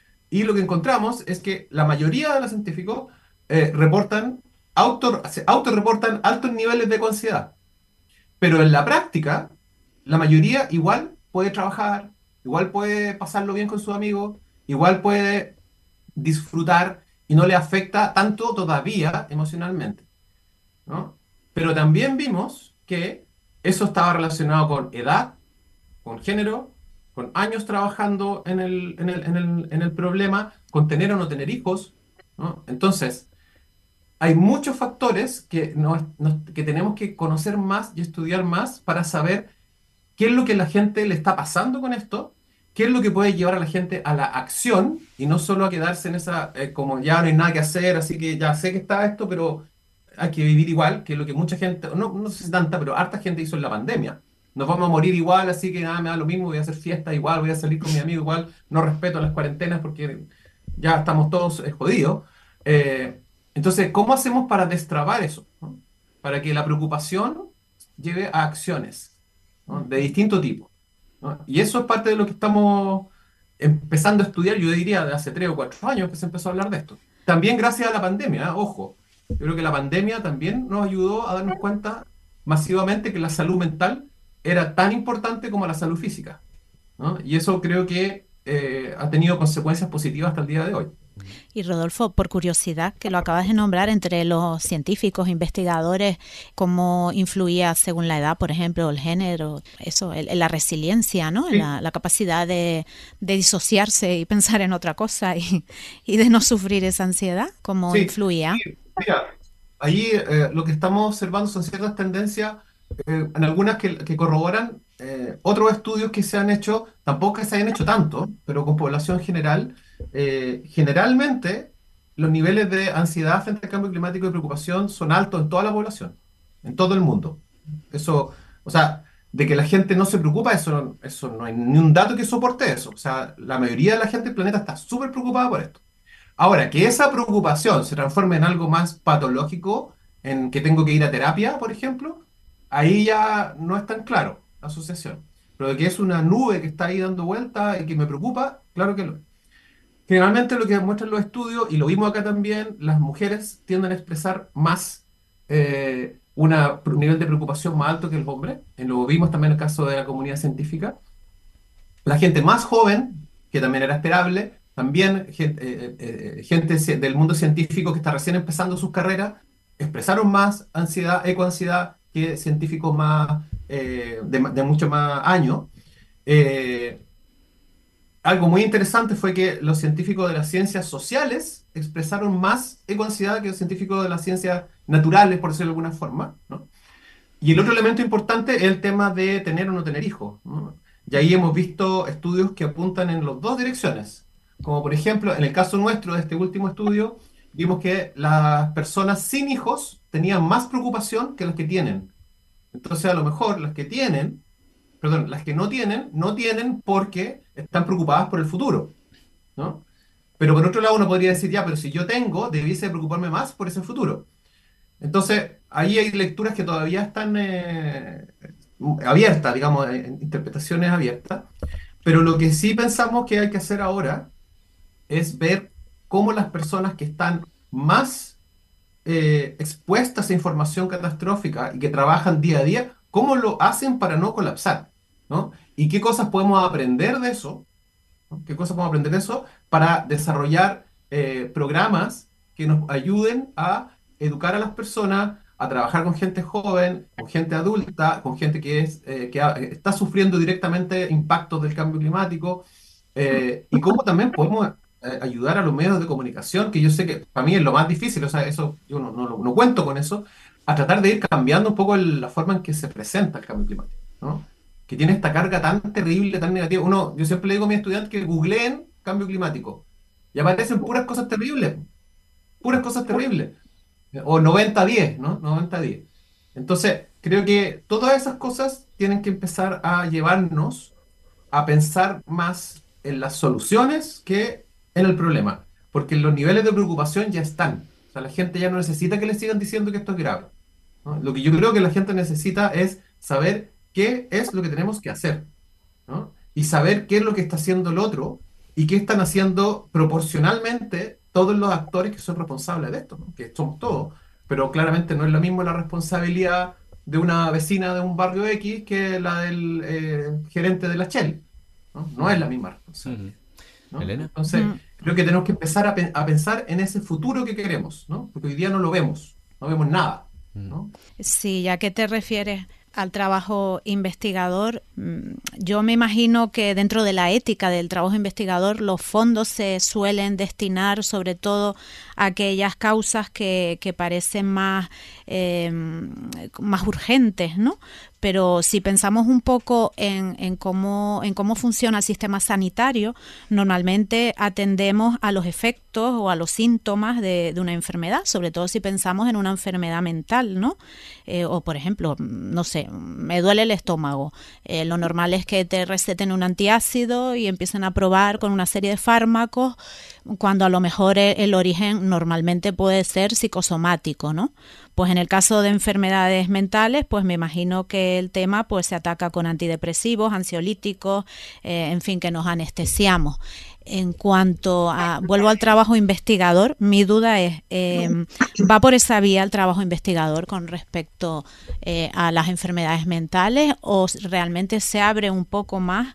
Y lo que encontramos es que la mayoría de los científicos eh, reportan, auto, se autorreportan altos niveles de ansiedad. Pero en la práctica, la mayoría igual puede trabajar, igual puede pasarlo bien con sus amigos, igual puede disfrutar y no le afecta tanto todavía emocionalmente, ¿no? Pero también vimos que eso estaba relacionado con edad, con género, con años trabajando en el, en el, en el, en el problema, con tener o no tener hijos, ¿no? Entonces, hay muchos factores que, nos- nos- que tenemos que conocer más y estudiar más para saber qué es lo que la gente le está pasando con esto, qué es lo que puede llevar a la gente a la acción y no solo a quedarse en esa, eh, como ya no hay nada que hacer, así que ya sé que está esto, pero hay que vivir igual, que es lo que mucha gente, no, no sé si tanta, pero harta gente hizo en la pandemia. Nos vamos a morir igual, así que nada, me da lo mismo, voy a hacer fiesta igual, voy a salir con mi amigo igual, no respeto las cuarentenas porque ya estamos todos eh, jodidos. Eh, entonces, ¿cómo hacemos para destrabar eso, ¿no? Para que la preocupación lleve a acciones, ¿no? De distinto tipo, ¿no? Y eso es parte de lo que estamos empezando a estudiar, yo diría, de hace tres o cuatro años que se empezó a hablar de esto. También gracias a la pandemia, ¿eh? Ojo, yo creo que la pandemia también nos ayudó a darnos cuenta masivamente que la salud mental era tan importante como la salud física, ¿no? Y eso creo que eh, ha tenido consecuencias positivas hasta el día de hoy. Y Rodolfo, por curiosidad, que lo acabas de nombrar entre los científicos, investigadores, cómo influía según la edad, por ejemplo, el género, eso, el- la resiliencia, ¿no? Sí, La, la capacidad de, de disociarse y pensar en otra cosa y, y de no sufrir esa ansiedad, cómo sí, influía. sí, mira, ahí eh, lo que estamos observando son ciertas tendencias, eh, en algunas que, que corroboran eh, otros estudios que se han hecho, tampoco que se hayan hecho tanto, pero con población general. Eh, generalmente, los niveles de ansiedad frente al cambio climático y preocupación son altos en toda la población, en todo el mundo. Eso, o sea, de que la gente no se preocupa, eso, no- eso no hay ni un dato que soporte eso. O sea, la mayoría de la gente del planeta está súper preocupada por esto. Ahora, que esa preocupación se transforme en algo más patológico, en que tengo que ir a terapia, por ejemplo, ahí ya no es tan claro la asociación. Pero de que es una nube que está ahí dando vuelta y que me preocupa, claro que lo es. Generalmente lo que demuestran los estudios, y lo vimos acá también, las mujeres tienden a expresar más eh, una- un nivel de preocupación más alto que el hombre. Eh, Lo vimos también en el caso de la comunidad científica. La gente más joven, que también era esperable, también gente, eh, eh, eh, gente ci- del mundo científico que está recién empezando sus carreras, expresaron más ansiedad, ecoansiedad que científicos más, eh, de, ma- de mucho más años. Eh, Algo muy interesante fue que los científicos de las ciencias sociales expresaron más ecoansiedad que los científicos de las ciencias naturales, por decirlo de alguna forma, ¿no? Y el otro elemento importante es el tema de tener o no tener hijos, ¿no? Y ahí hemos visto estudios que apuntan en las dos direcciones. Como por ejemplo, en el caso nuestro de este último estudio, vimos que las personas sin hijos tenían más preocupación que las que tienen. Entonces, a lo mejor las que tienen, perdón, las que no tienen, no tienen porque están preocupadas por el futuro, ¿no? Pero por otro lado uno podría decir, ya, pero si yo tengo, debiese preocuparme más por ese futuro. Entonces, ahí hay lecturas que todavía están eh, abiertas, digamos, eh, interpretaciones abiertas, pero lo que sí pensamos que hay que hacer ahora es ver cómo las personas que están más eh, expuestas a información catastrófica y que trabajan día a día, cómo lo hacen para no colapsar, ¿no? Y qué cosas podemos aprender de eso, ¿no? ¿Qué cosas podemos aprender de eso para desarrollar eh, programas que nos ayuden a educar a las personas, a trabajar con gente joven, con gente adulta, con gente que, es, eh, que ha- está sufriendo directamente impactos del cambio climático, eh, y cómo también podemos eh, ayudar a los medios de comunicación, que yo sé que para mí es lo más difícil, o sea, eso yo no, no, no cuento con eso, a tratar de ir cambiando un poco el- la forma en que se presenta el cambio climático, ¿no? Que tiene esta carga tan terrible, tan negativa. Uno, yo siempre le digo a mis estudiantes que googleen cambio climático y aparecen puras cosas terribles, puras cosas terribles. O noventa diez, ¿no? noventa diez. Entonces, creo que todas esas cosas tienen que empezar a llevarnos a pensar más en las soluciones que en el problema, porque los niveles de preocupación ya están. O sea, la gente ya no necesita que le sigan diciendo que esto es grave, ¿no? Lo que yo creo que la gente necesita es saber qué es lo que tenemos que hacer, ¿no? Y saber qué es lo que está haciendo el otro y qué están haciendo proporcionalmente todos los actores que son responsables de esto, ¿no? Que somos todos, pero claramente no es lo mismo la responsabilidad de una vecina de un barrio X que la del eh, gerente de la Shell, ¿no? No es la misma Ujú. responsabilidad, ¿no? Elena. Entonces, Mm. creo que tenemos que empezar a, pe- a pensar en ese futuro que queremos, ¿no? Porque hoy día no lo vemos, no vemos nada, ¿no? Sí, ya que te refieres al trabajo investigador, mm, yo me imagino que dentro de la ética del trabajo investigador los fondos se suelen destinar sobre todo a aquellas causas que, que parecen más, eh, más urgentes, ¿no? Pero si pensamos un poco en, en, cómo, en cómo funciona el sistema sanitario, normalmente atendemos a los efectos o a los síntomas de, de una enfermedad, sobre todo si pensamos en una enfermedad mental, ¿no? Eh, o por ejemplo, no sé, me duele el estómago. Eh, lo normal es que te receten un antiácido y empiecen a probar con una serie de fármacos, cuando a lo mejor el, el origen normalmente puede ser psicosomático, ¿no? Pues en el caso de enfermedades mentales, pues me imagino que el tema pues se ataca con antidepresivos, ansiolíticos, eh, en fin, que nos anestesiamos. En cuanto a, vuelvo al trabajo investigador, mi duda es, eh, ¿va por esa vía el trabajo investigador con respecto eh, a las enfermedades mentales o realmente se abre un poco más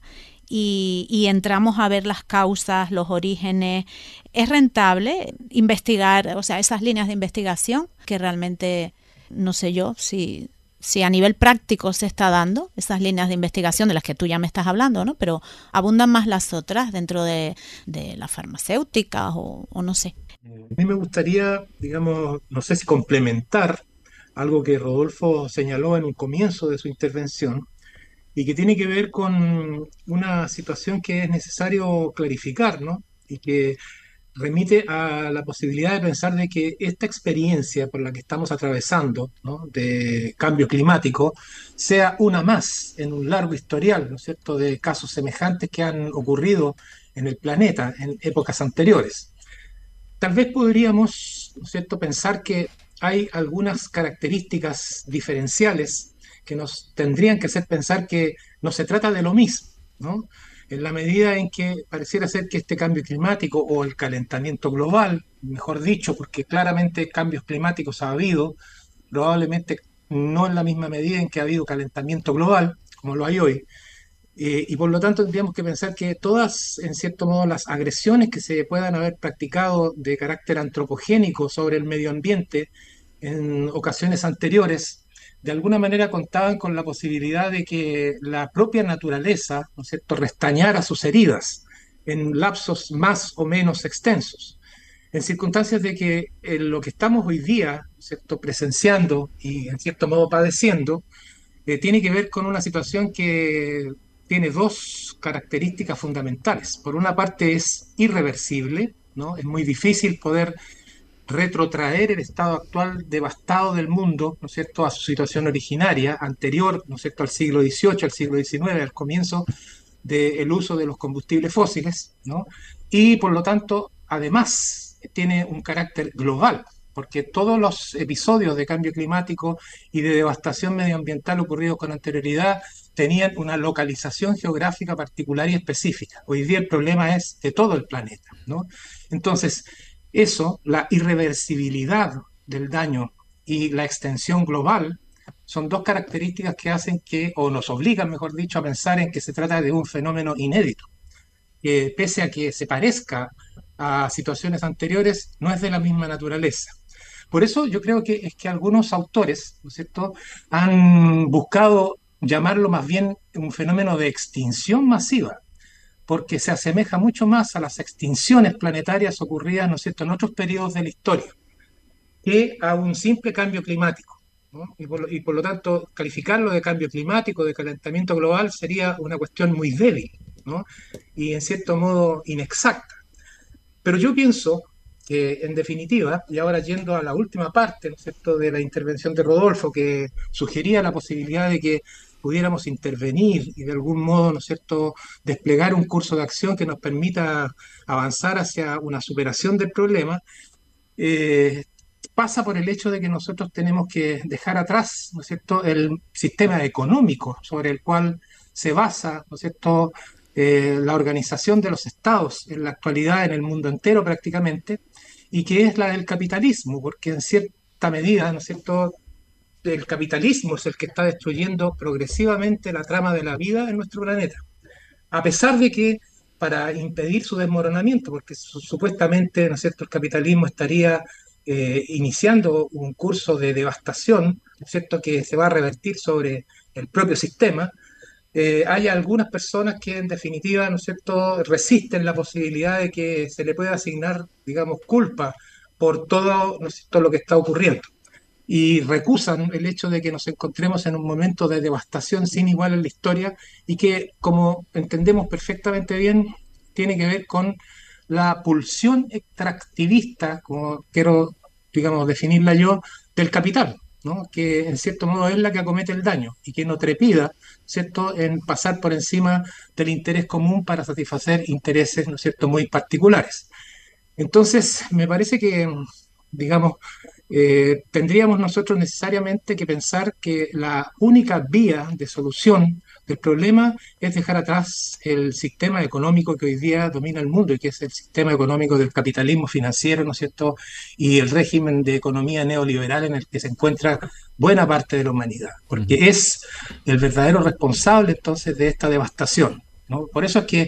y, y entramos a ver las causas, los orígenes? ¿Es rentable investigar, o sea, esas líneas de investigación que realmente, no sé yo, si, si a nivel práctico se está dando, esas líneas de investigación de las que tú ya me estás hablando, ¿no? Pero abundan más las otras dentro de, de las farmacéuticas o, o no sé. A mí me gustaría, digamos, no sé si complementar algo que Rodolfo señaló en un comienzo de su intervención y que tiene que ver con una situación que es necesario clarificar, ¿no? Y que remite a la posibilidad de pensar de que esta experiencia por la que estamos atravesando, ¿no? De cambio climático, sea una más en un largo historial, ¿no es cierto?, de casos semejantes que han ocurrido en el planeta en épocas anteriores. Tal vez podríamos, ¿no es cierto?, pensar que hay algunas características diferenciales que nos tendrían que hacer pensar que no se trata de lo mismo, ¿no? En la medida en que pareciera ser que este cambio climático o el calentamiento global, mejor dicho, porque claramente cambios climáticos ha habido, probablemente no en la misma medida en que ha habido calentamiento global, como lo hay hoy, eh, y por lo tanto tendríamos que pensar que todas, en cierto modo, las agresiones que se puedan haber practicado de carácter antropogénico sobre el medio ambiente en ocasiones anteriores, de alguna manera contaban con la posibilidad de que la propia naturaleza, ¿no es cierto?, restañara sus heridas en lapsos más o menos extensos. en circunstancias de que eh, lo que estamos hoy día, ¿cierto?, presenciando y en cierto modo padeciendo, eh, tiene que ver con una situación que tiene dos características fundamentales. Por una parte es irreversible, ¿no? Es muy difícil poder retrotraer el estado actual devastado del mundo, ¿no es cierto?, a su situación originaria, anterior, ¿no es cierto?, al siglo dieciocho, al siglo diecinueve, al comienzo del uso de los combustibles fósiles, ¿no? Y por lo tanto, además, tiene un carácter global, porque todos los episodios de cambio climático y de devastación medioambiental ocurridos con anterioridad tenían una localización geográfica particular y específica. Hoy día el problema es de todo el planeta, ¿no? Entonces, eso, la irreversibilidad del daño y la extensión global, son dos características que hacen que, o nos obligan, mejor dicho, a pensar en que se trata de un fenómeno inédito, que pese a que se parezca a situaciones anteriores, no es de la misma naturaleza. Por eso yo creo que es que algunos autores, ¿no es cierto?, han buscado llamarlo más bien un fenómeno de extinción masiva, porque se asemeja mucho más a las extinciones planetarias ocurridas, ¿no es cierto?, en otros periodos de la historia, que a un simple cambio climático, ¿no? Y por, y por lo tanto, calificarlo de cambio climático, de calentamiento global, sería una cuestión muy débil, ¿no? Y en cierto modo inexacta. Pero yo pienso que, en definitiva, y ahora yendo a la última parte, ¿no es cierto?, de la intervención de Rodolfo, que sugería la posibilidad de que pudiéramos intervenir y de algún modo, ¿no es cierto?, desplegar un curso de acción que nos permita avanzar hacia una superación del problema, eh, pasa por el hecho de que nosotros tenemos que dejar atrás, ¿no es cierto?, el sistema económico sobre el cual se basa, ¿no es cierto?, eh, la organización de los estados en la actualidad en el mundo entero prácticamente, y que es la del capitalismo, porque en cierta medida, ¿no es cierto?, el capitalismo es el que está destruyendo progresivamente la trama de la vida en nuestro planeta, a pesar de que para impedir su desmoronamiento, porque su, supuestamente, ¿no es cierto?, el capitalismo estaría eh, iniciando un curso de devastación, ¿no es cierto?, que se va a revertir sobre el propio sistema. Eh, hay algunas personas que en definitiva, ¿no es cierto?, resisten la posibilidad de que se le pueda asignar, digamos, culpa por todo, ¿no es cierto?, lo que está ocurriendo, y recusan el hecho de que nos encontremos en un momento de devastación sin igual en la historia y que, como entendemos perfectamente bien, tiene que ver con la pulsión extractivista, como quiero, digamos, definirla yo, del capital, ¿no?, que en cierto modo es la que acomete el daño y que no trepida, ¿cierto?, en pasar por encima del interés común para satisfacer intereses, ¿no es cierto?, muy particulares. Entonces, me parece que, digamos, eh, tendríamos nosotros necesariamente que pensar que la única vía de solución del problema es dejar atrás el sistema económico que hoy día domina el mundo y que es el sistema económico del capitalismo financiero, ¿no es cierto?, y el régimen de economía neoliberal en el que se encuentra buena parte de la humanidad, porque uh-huh. es el verdadero responsable entonces de esta devastación, ¿no? Por eso es que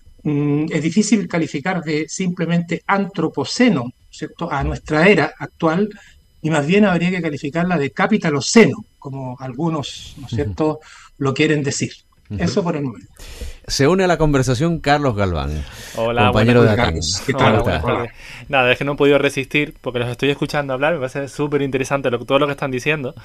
mm, es difícil calificar de simplemente antropoceno, ¿cierto?, a nuestra era actual, y más bien habría que calificarla de capitaloceno, como algunos, ¿no es cierto?, uh-huh. lo quieren decir. Uh-huh. Eso por el momento. Se une a la conversación Carlos Galván. Hola, compañero de acá. ¿Qué tal? Hola, Hola. Nada, es que no he podido resistir porque los estoy escuchando hablar, me parece súper interesante lo, todo lo que están diciendo.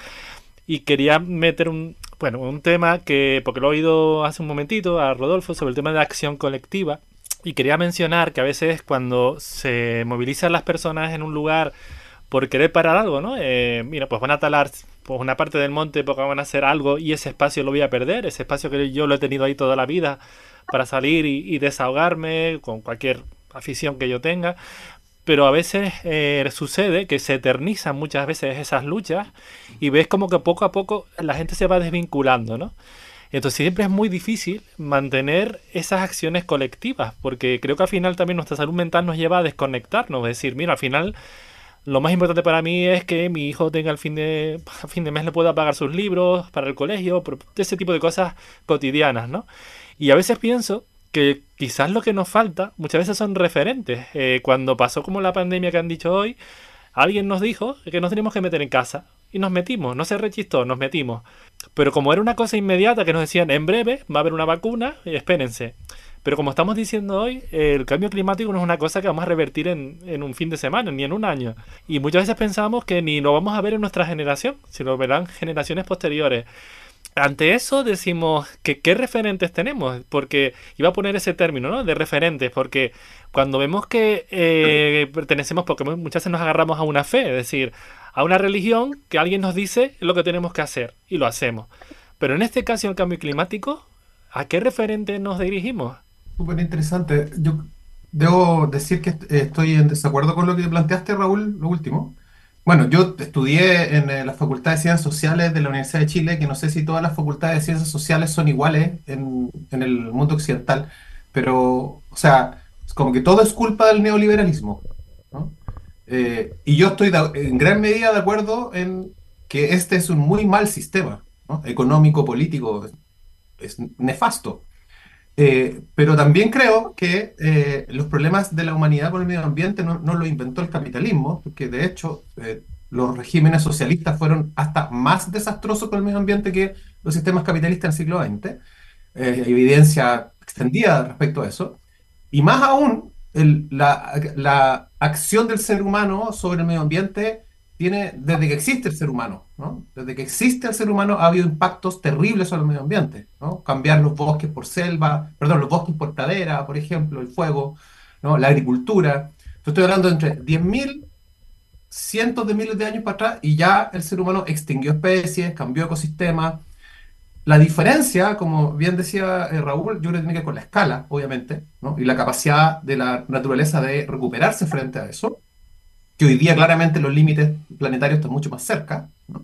Y quería meter un, bueno, un tema que, porque lo he oído hace un momentito a Rodolfo sobre el tema de la acción colectiva, y quería mencionar que a veces cuando se movilizan las personas en un lugar por querer parar algo, ¿no? Eh, mira, pues van a talar pues una parte del monte porque van a hacer algo y ese espacio lo voy a perder, ese espacio que yo lo he tenido ahí toda la vida para salir y, y desahogarme con cualquier afición que yo tenga. Pero a veces eh, sucede que se eternizan muchas veces esas luchas y ves como que poco a poco la gente se va desvinculando, ¿no? Entonces siempre es muy difícil mantener esas acciones colectivas, porque creo que al final también nuestra salud mental nos lleva a desconectarnos, es decir, mira, al final lo más importante para mí es que mi hijo tenga al fin de, a fin de mes le pueda pagar sus libros para el colegio, ese tipo de cosas cotidianas, ¿no? Y a veces pienso que quizás lo que nos falta muchas veces son referentes. Eh, cuando pasó como la pandemia que han dicho hoy, alguien nos dijo que nos teníamos que meter en casa. Y nos metimos, no se rechistó, nos metimos. Pero como era una cosa inmediata que nos decían, en breve va a haber una vacuna, y espérense. Pero como estamos diciendo hoy, el cambio climático no es una cosa que vamos a revertir en, en un fin de semana, ni en un año. Y muchas veces pensamos que ni lo vamos a ver en nuestra generación, sino lo verán generaciones posteriores. Ante eso decimos que qué referentes tenemos, porque iba a poner ese término, ¿no? De referentes, porque cuando vemos que eh, pertenecemos, porque muchas veces nos agarramos a una fe, es decir, a una religión que alguien nos dice lo que tenemos que hacer, y lo hacemos. Pero en este caso, el cambio climático, ¿a qué referente nos dirigimos? Súper interesante. Yo debo decir que est- estoy en desacuerdo con lo que planteaste, Raúl, lo último. Bueno, yo estudié en eh, la Facultad de Ciencias Sociales de la Universidad de Chile, que no sé si todas las facultades de Ciencias Sociales son iguales en, en el mundo occidental, pero, o sea, es como que todo es culpa del neoliberalismo, ¿no? Eh, y yo estoy de- en gran medida de acuerdo en que este es un muy mal sistema, ¿no? Económico, político, es nefasto. Eh, pero también creo que eh, los problemas de la humanidad con el medio ambiente no, no lo inventó el capitalismo, porque de hecho eh, los regímenes socialistas fueron hasta más desastrosos con el medio ambiente que los sistemas capitalistas del siglo veinte. Eh, hay evidencia extendida respecto a eso. Y más aún, el- la, la acción del ser humano sobre el medio ambiente tiene desde que existe el ser humano, ¿no? Desde que existe el ser humano ha habido impactos terribles sobre el medio ambiente, ¿no? Cambiar los bosques por selva, perdón, los bosques por pradera, por ejemplo, el fuego, ¿no? La agricultura. Yo estoy hablando entre diez mil, cientos de miles de años para atrás y ya el ser humano extinguió especies, cambió ecosistemas. La diferencia, como bien decía eh, Raúl, yo creo que tiene que ver con la escala, obviamente, ¿no? Y la capacidad de la naturaleza de recuperarse frente a eso, que hoy día claramente los límites planetarios están mucho más cerca, ¿no?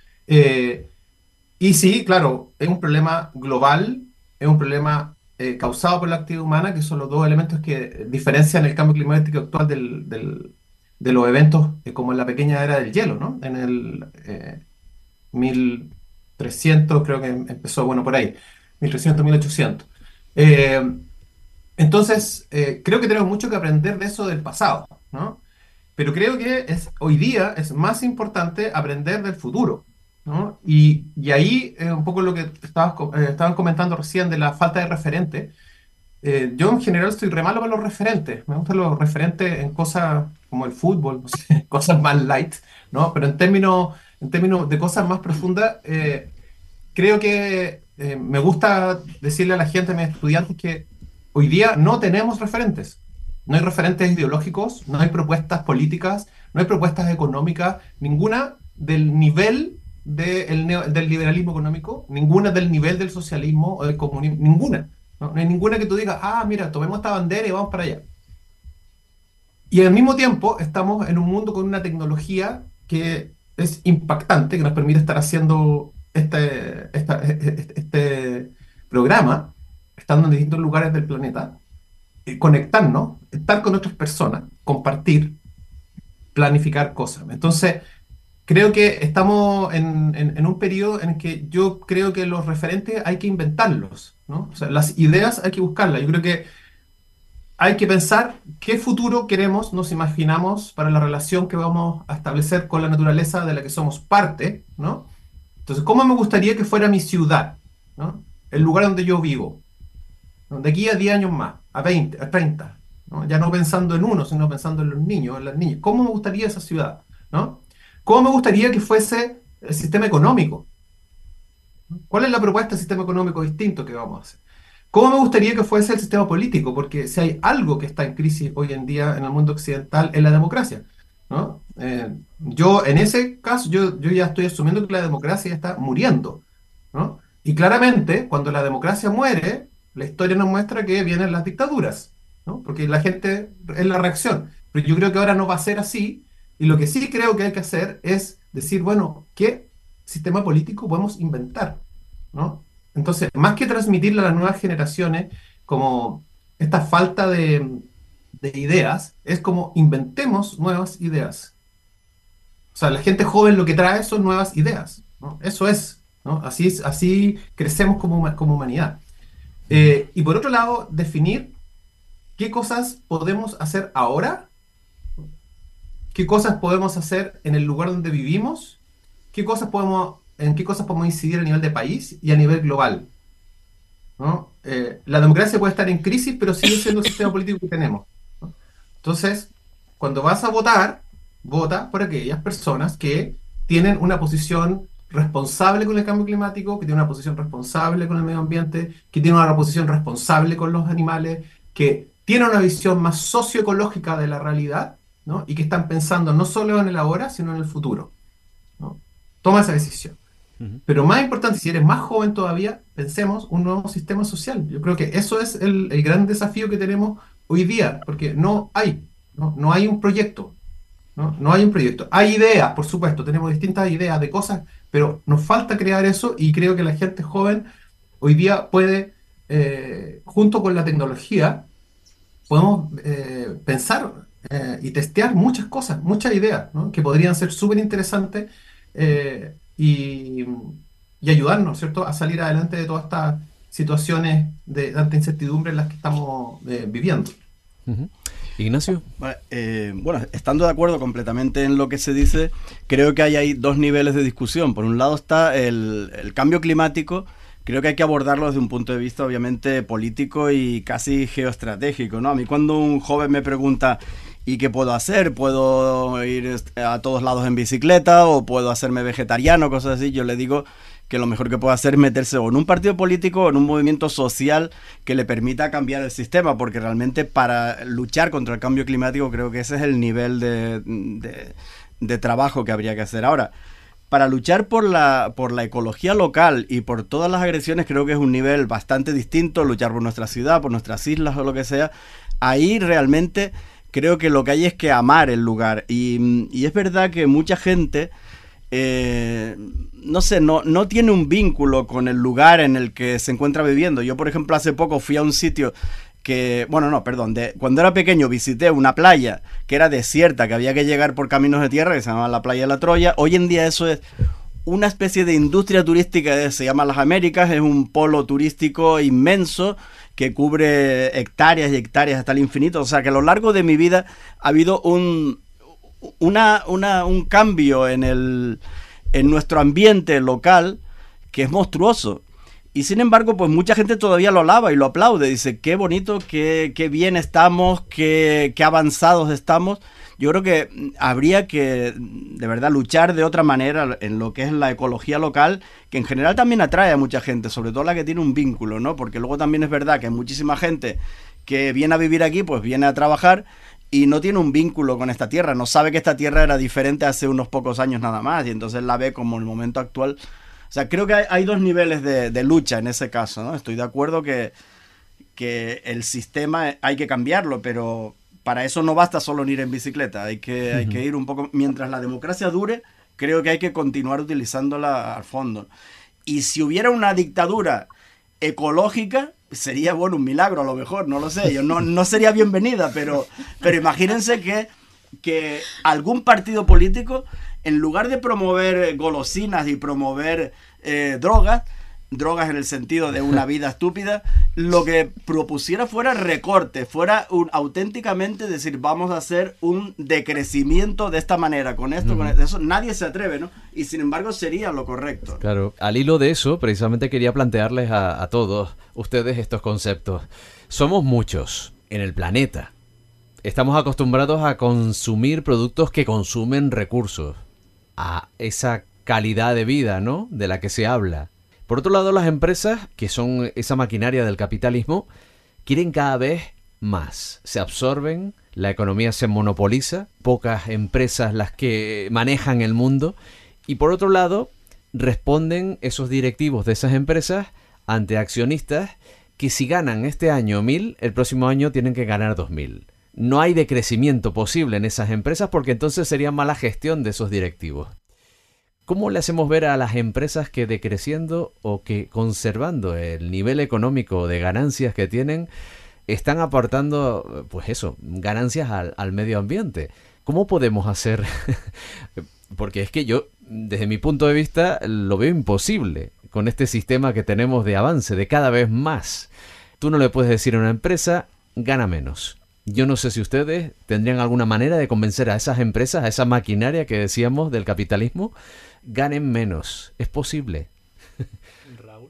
Eh, y sí, claro, es un problema global, es un problema eh, causado por la actividad humana, que son los dos elementos que diferencian el cambio climático actual del, del- de los eventos eh, como en la pequeña era del hielo, ¿no? En el eh, mil trescientos creo que em- empezó, bueno, por ahí, mil trescientos, mil ochocientos. Eh, entonces, eh, creo que tenemos mucho que aprender de eso del pasado, ¿no? Pero creo que es, hoy día es más importante aprender del futuro, ¿no? Y, y ahí eh, un poco lo que estabas, co- eh, estaban comentando recién de la falta de referente. Eh, yo en general estoy re malo para los referentes. Me gustan los referentes en cosas como el fútbol, no sé, cosas más light, ¿no? Pero en términos, en términos de cosas más profundas, eh, creo que eh, me gusta decirle a la gente, a mis estudiantes, que hoy día no tenemos referentes. No hay referentes ideológicos, no hay propuestas políticas, no hay propuestas económicas, ninguna del nivel del neo- del liberalismo económico, ninguna del nivel del socialismo o del comunismo, ninguna. No, no hay ninguna que tú digas, ah, mira, tomemos esta bandera y vamos para allá. Y al mismo tiempo estamos en un mundo con una tecnología que es impactante, que nos permite estar haciendo este, esta- este, este programa, estando en distintos lugares del planeta, eh, conectarnos, estar con otras personas, compartir, planificar cosas. Entonces, creo que estamos en, en- en un periodo en que yo creo que los referentes hay que inventarlos, ¿no? O sea, las ideas hay que buscarlas. Yo creo que hay que pensar qué futuro queremos, nos imaginamos para la relación que vamos a establecer con la naturaleza de la que somos parte, ¿no? Entonces, ¿cómo me gustaría que fuera mi ciudad, ¿no? El lugar donde yo vivo, ¿no? De aquí a diez años más, a veinte, a treinta, ¿no? Ya no pensando en uno, sino pensando en los niños, en las niñas. ¿Cómo me gustaría esa ciudad, ¿no? ¿Cómo me gustaría que fuese el sistema económico? ¿Cuál es la propuesta de sistema económico distinto que vamos a hacer? ¿Cómo me gustaría que fuese el sistema político? Porque si hay algo que está en crisis hoy en día en el mundo occidental es la democracia, ¿no? Eh, yo, en ese caso, yo, yo ya estoy asumiendo que la democracia ya está muriendo, ¿no? Y claramente, cuando la democracia muere, la historia nos muestra que vienen las dictaduras, ¿no? Porque la gente es la reacción. Pero yo creo que ahora no va a ser así. Y lo que sí creo que hay que hacer es decir, bueno, ¿qué sistema político podemos inventar, ¿no? Entonces, más que transmitirle a las nuevas generaciones como esta falta de, de ideas, es como inventemos nuevas ideas. O sea, la gente joven lo que trae son nuevas ideas, ¿no? Eso es, ¿no? Así, es- así crecemos como, huma- como humanidad. Eh, y por otro lado, definir qué cosas podemos hacer ahora, qué cosas podemos hacer en el lugar donde vivimos, qué cosas podemos, en qué cosas podemos incidir a nivel de país y a nivel global, ¿no? eh, la democracia puede estar en crisis, pero sigue siendo el sistema político que tenemos, ¿no? Entonces, cuando vas a votar, vota por aquellas personas que tienen una posición responsable con el cambio climático, que tienen una posición responsable con el medio ambiente, que tienen una posición responsable con los animales, que tienen una visión más socioecológica de la realidad, ¿no? Y que están pensando no solo en el ahora, sino en el futuro, ¿no? Toma esa decisión. Ujú. Pero más importante, si eres más joven todavía, pensemos un nuevo sistema social. Yo creo que eso es el, el gran desafío que tenemos hoy día, porque no hay, no, no hay un proyecto, ¿no? No hay un proyecto. Hay ideas, por supuesto, tenemos distintas ideas de cosas, pero nos falta crear eso y creo que la gente joven hoy día puede, eh, junto con la tecnología, podemos eh, pensar eh, y testear muchas cosas, muchas ideas, ¿no? Que podrían ser súper interesantes eh, y, y ayudarnos, ¿cierto?, a salir adelante de todas estas situaciones de tanta incertidumbre en las que estamos eh, viviendo. Ujú. Ignacio. Vale, eh, bueno, estando de acuerdo completamente en lo que se dice, creo que hay ahí dos niveles de discusión. Por un lado está el, el cambio climático. Creo que hay que abordarlo desde un punto de vista obviamente político y casi geoestratégico, ¿no? A mí cuando un joven me pregunta ¿y qué puedo hacer? ¿Puedo ir a todos lados en bicicleta o puedo hacerme vegetariano? Cosas así. Yo le digo que lo mejor que puede hacer es meterse o en un partido político o en un movimiento social que le permita cambiar el sistema, porque realmente para luchar contra el cambio climático creo que ese es el nivel de, de, de trabajo que habría que hacer. Ahora, para luchar por la, por la ecología local y por todas las agresiones creo que es un nivel bastante distinto, luchar por nuestra ciudad, por nuestras islas o lo que sea. Ahí realmente creo que lo que hay es que amar el lugar. Y, y es verdad que mucha gente, eh, no sé, no, no tiene un vínculo con el lugar en el que se encuentra viviendo. Yo, por ejemplo, hace poco fui a un sitio que, bueno, no, perdón, de, cuando era pequeño visité una playa que era desierta, que había que llegar por caminos de tierra, que se llamaba la Playa de la Troya. Hoy en día eso es una especie de industria turística, se llama Las Américas, es un polo turístico inmenso que cubre hectáreas y hectáreas hasta el infinito. O sea que a lo largo de mi vida ha habido un, una, una, un cambio en, el, en nuestro ambiente local que es monstruoso. Y sin embargo, pues mucha gente todavía lo alaba y lo aplaude. Dice, qué bonito, qué, qué bien estamos, qué, qué avanzados estamos. Yo creo que habría que, de verdad, luchar de otra manera en lo que es la ecología local, que en general también atrae a mucha gente, sobre todo la que tiene un vínculo, ¿no? Porque luego también es verdad que hay muchísima gente que viene a vivir aquí, pues viene a trabajar y no tiene un vínculo con esta tierra. No sabe que esta tierra era diferente hace unos pocos años nada más y entonces la ve como el momento actual. O sea, creo que hay, hay dos niveles de, de lucha en ese caso, ¿no? Estoy de acuerdo que, que el sistema hay que cambiarlo, pero para eso no basta solo ir en bicicleta. Hay que, uh-huh. hay que ir un poco... Mientras la democracia dure, creo que hay que continuar utilizándola al fondo. Y si hubiera una dictadura ecológica, sería, bueno, un milagro a lo mejor, no lo sé. Yo no, no sería bienvenida, pero, pero imagínense que, que algún partido político, en lugar de promover golosinas y promover eh, drogas, drogas en el sentido de una vida estúpida, lo que propusiera fuera recorte, fuera un, auténticamente decir, vamos a hacer un decrecimiento de esta manera, con esto, uh-huh. con eso, nadie se atreve, ¿no? Y sin embargo sería lo correcto. Claro, al hilo de eso, precisamente quería plantearles a, a todos ustedes estos conceptos. Somos muchos en el planeta. Estamos acostumbrados a consumir productos que consumen recursos, a esa calidad de vida, ¿no?, de la que se habla. Por otro lado, las empresas, que son esa maquinaria del capitalismo, quieren cada vez más. Se absorben, la economía se monopoliza, pocas empresas las que manejan el mundo. Y por otro lado, responden esos directivos de esas empresas ante accionistas que si ganan este año mil, el próximo año tienen que ganar dos mil. No hay decrecimiento posible en esas empresas porque entonces sería mala gestión de esos directivos. ¿Cómo le hacemos ver a las empresas que decreciendo o que conservando el nivel económico de ganancias que tienen, están aportando, pues eso, ganancias al, al medio ambiente? ¿Cómo podemos hacer? Porque es que yo, desde mi punto de vista, lo veo imposible con este sistema que tenemos de avance, de cada vez más. Tú no le puedes decir a una empresa, gana menos. Yo no sé si ustedes tendrían alguna manera de convencer a esas empresas, a esa maquinaria que decíamos del capitalismo, ganen menos. ¿Es posible? Raúl.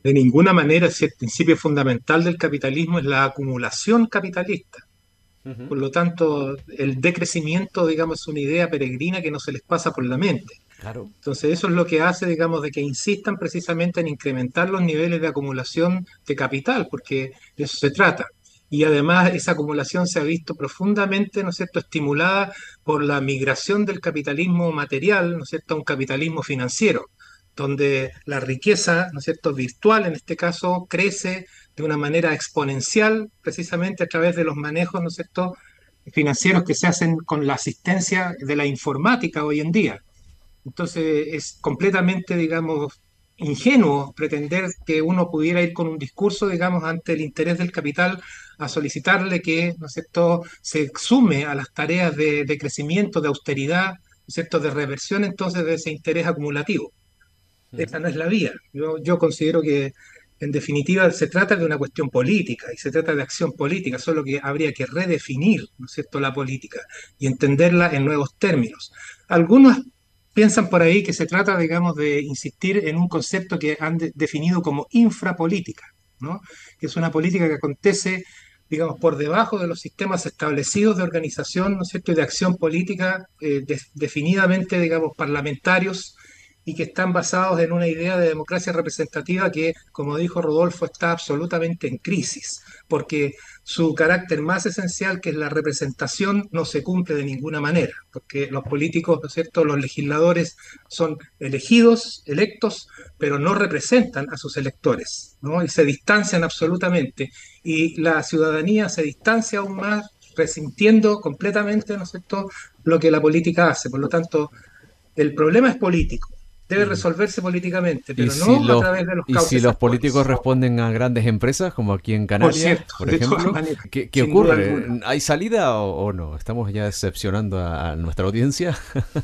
De ninguna manera, si el principio fundamental del capitalismo es la acumulación capitalista. Ujú. Por lo tanto, el decrecimiento, digamos, es una idea peregrina que no se les pasa por la mente. Claro. Entonces, eso es lo que hace, digamos, de que insistan precisamente en incrementar los niveles de acumulación de capital, porque de eso se trata. Y además, esa acumulación se ha visto profundamente, ¿no es cierto?, estimulada por la migración del capitalismo material, ¿no es cierto?, a un capitalismo financiero, donde la riqueza, ¿no es cierto?, virtual en este caso, crece de una manera exponencial, precisamente a través de los manejos, ¿no es cierto?, financieros que se hacen con la asistencia de la informática hoy en día. Entonces es completamente, digamos, ingenuo pretender que uno pudiera ir con un discurso, digamos, ante el interés del capital a solicitarle que, ¿no es cierto?, se sume a las tareas de, de crecimiento, de austeridad, ¿no es cierto?, de reversión entonces de ese interés acumulativo. Esta no es la vía. Yo, yo considero que, en definitiva, se trata de una cuestión política y se trata de acción política, solo que habría que redefinir, ¿no es cierto?, la política y entenderla en nuevos términos. Algunos piensan por ahí que se trata, digamos, de insistir en un concepto que han de- definido como infrapolítica, ¿no? Que es una política que acontece, digamos, por debajo de los sistemas establecidos de organización, ¿no es cierto?, y de acción política eh, de- definidamente, digamos, parlamentarios y que están basados en una idea de democracia representativa que, como dijo Rodolfo, está absolutamente en crisis, porque su carácter más esencial, que es la representación, no se cumple de ninguna manera, porque los políticos, ¿no es cierto?, los legisladores son elegidos, electos, pero no representan a sus electores, ¿no? Y se distancian absolutamente, y la ciudadanía se distancia aún más, resintiendo completamente, ¿no es cierto?, lo que la política hace. Por lo tanto, el problema es político, debe Ujú. resolverse políticamente, ¿Y pero si no a los, través de los y si cauces los políticos actuales. responden a grandes empresas, como aquí en Por Canarias, cierto, por de todas ejemplo? maneras, ¿Qué, qué sin duda ocurre? alguna. ¿Hay salida o, o no? ¿Estamos ya decepcionando a, a nuestra audiencia?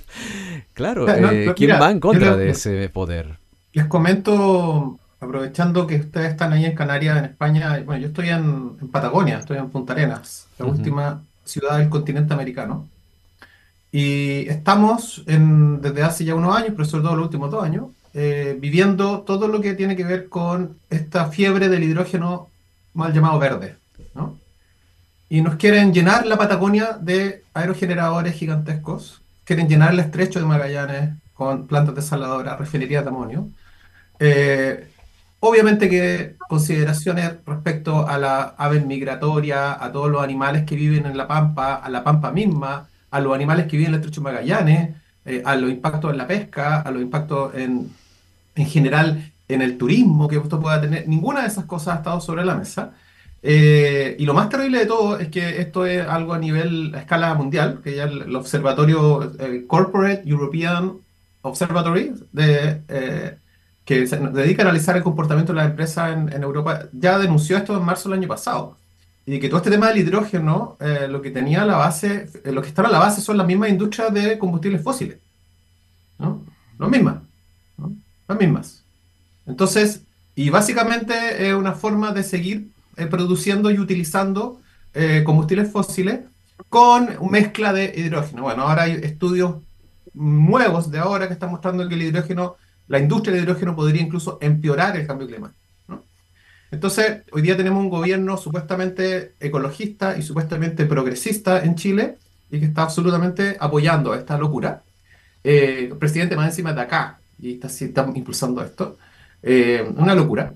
Claro, No, eh, no, ¿quién va mira, en yo contra de le- ese poder? les comento, aprovechando que ustedes están ahí en Canarias, en España, bueno, yo estoy en, en Patagonia, estoy en Punta Arenas, la Ujú. última ciudad del continente americano. Y estamos en- desde hace ya unos años, pero sobre todo los últimos dos años, eh, viviendo todo lo que tiene que ver con esta fiebre del hidrógeno mal llamado verde, ¿no? Y nos quieren llenar la Patagonia de aerogeneradores gigantescos, quieren llenar el estrecho de Magallanes con plantas desaladoras, refinerías de amonio. Eh, Obviamente que consideraciones respecto a la aves migratoria, a todos los animales que viven en la pampa, a la pampa misma, a los animales que viven en el estrecho de Magallanes, eh, a los impactos en la pesca, a los impactos en, en general en el turismo que esto pueda tener, ninguna de esas cosas ha estado sobre la mesa. Eh, y lo más terrible de todo es que esto es algo a nivel, a escala mundial, que ya el, el observatorio eh, Corporate European Observatory de, eh, que se dedica a analizar el comportamiento de las empresas en, en Europa, ya denunció esto en marzo del año pasado. Y que todo este tema del hidrógeno, eh, lo que tenía a la base, eh, lo que estaba a la base son las mismas industrias de combustibles fósiles, ¿no? Las mismas, ¿no? Las mismas. Entonces, y básicamente es una forma de seguir eh, produciendo y utilizando eh, combustibles fósiles con mezcla de hidrógeno. Bueno, ahora hay estudios nuevos de ahora que están mostrando que el hidrógeno, la industria del hidrógeno podría incluso empeorar el cambio climático, ¿no? Entonces, hoy día tenemos un gobierno supuestamente ecologista y supuestamente progresista en Chile y que está absolutamente apoyando esta locura. Eh, el presidente más encima de acá y está, sí, está impulsando esto. Eh, una locura.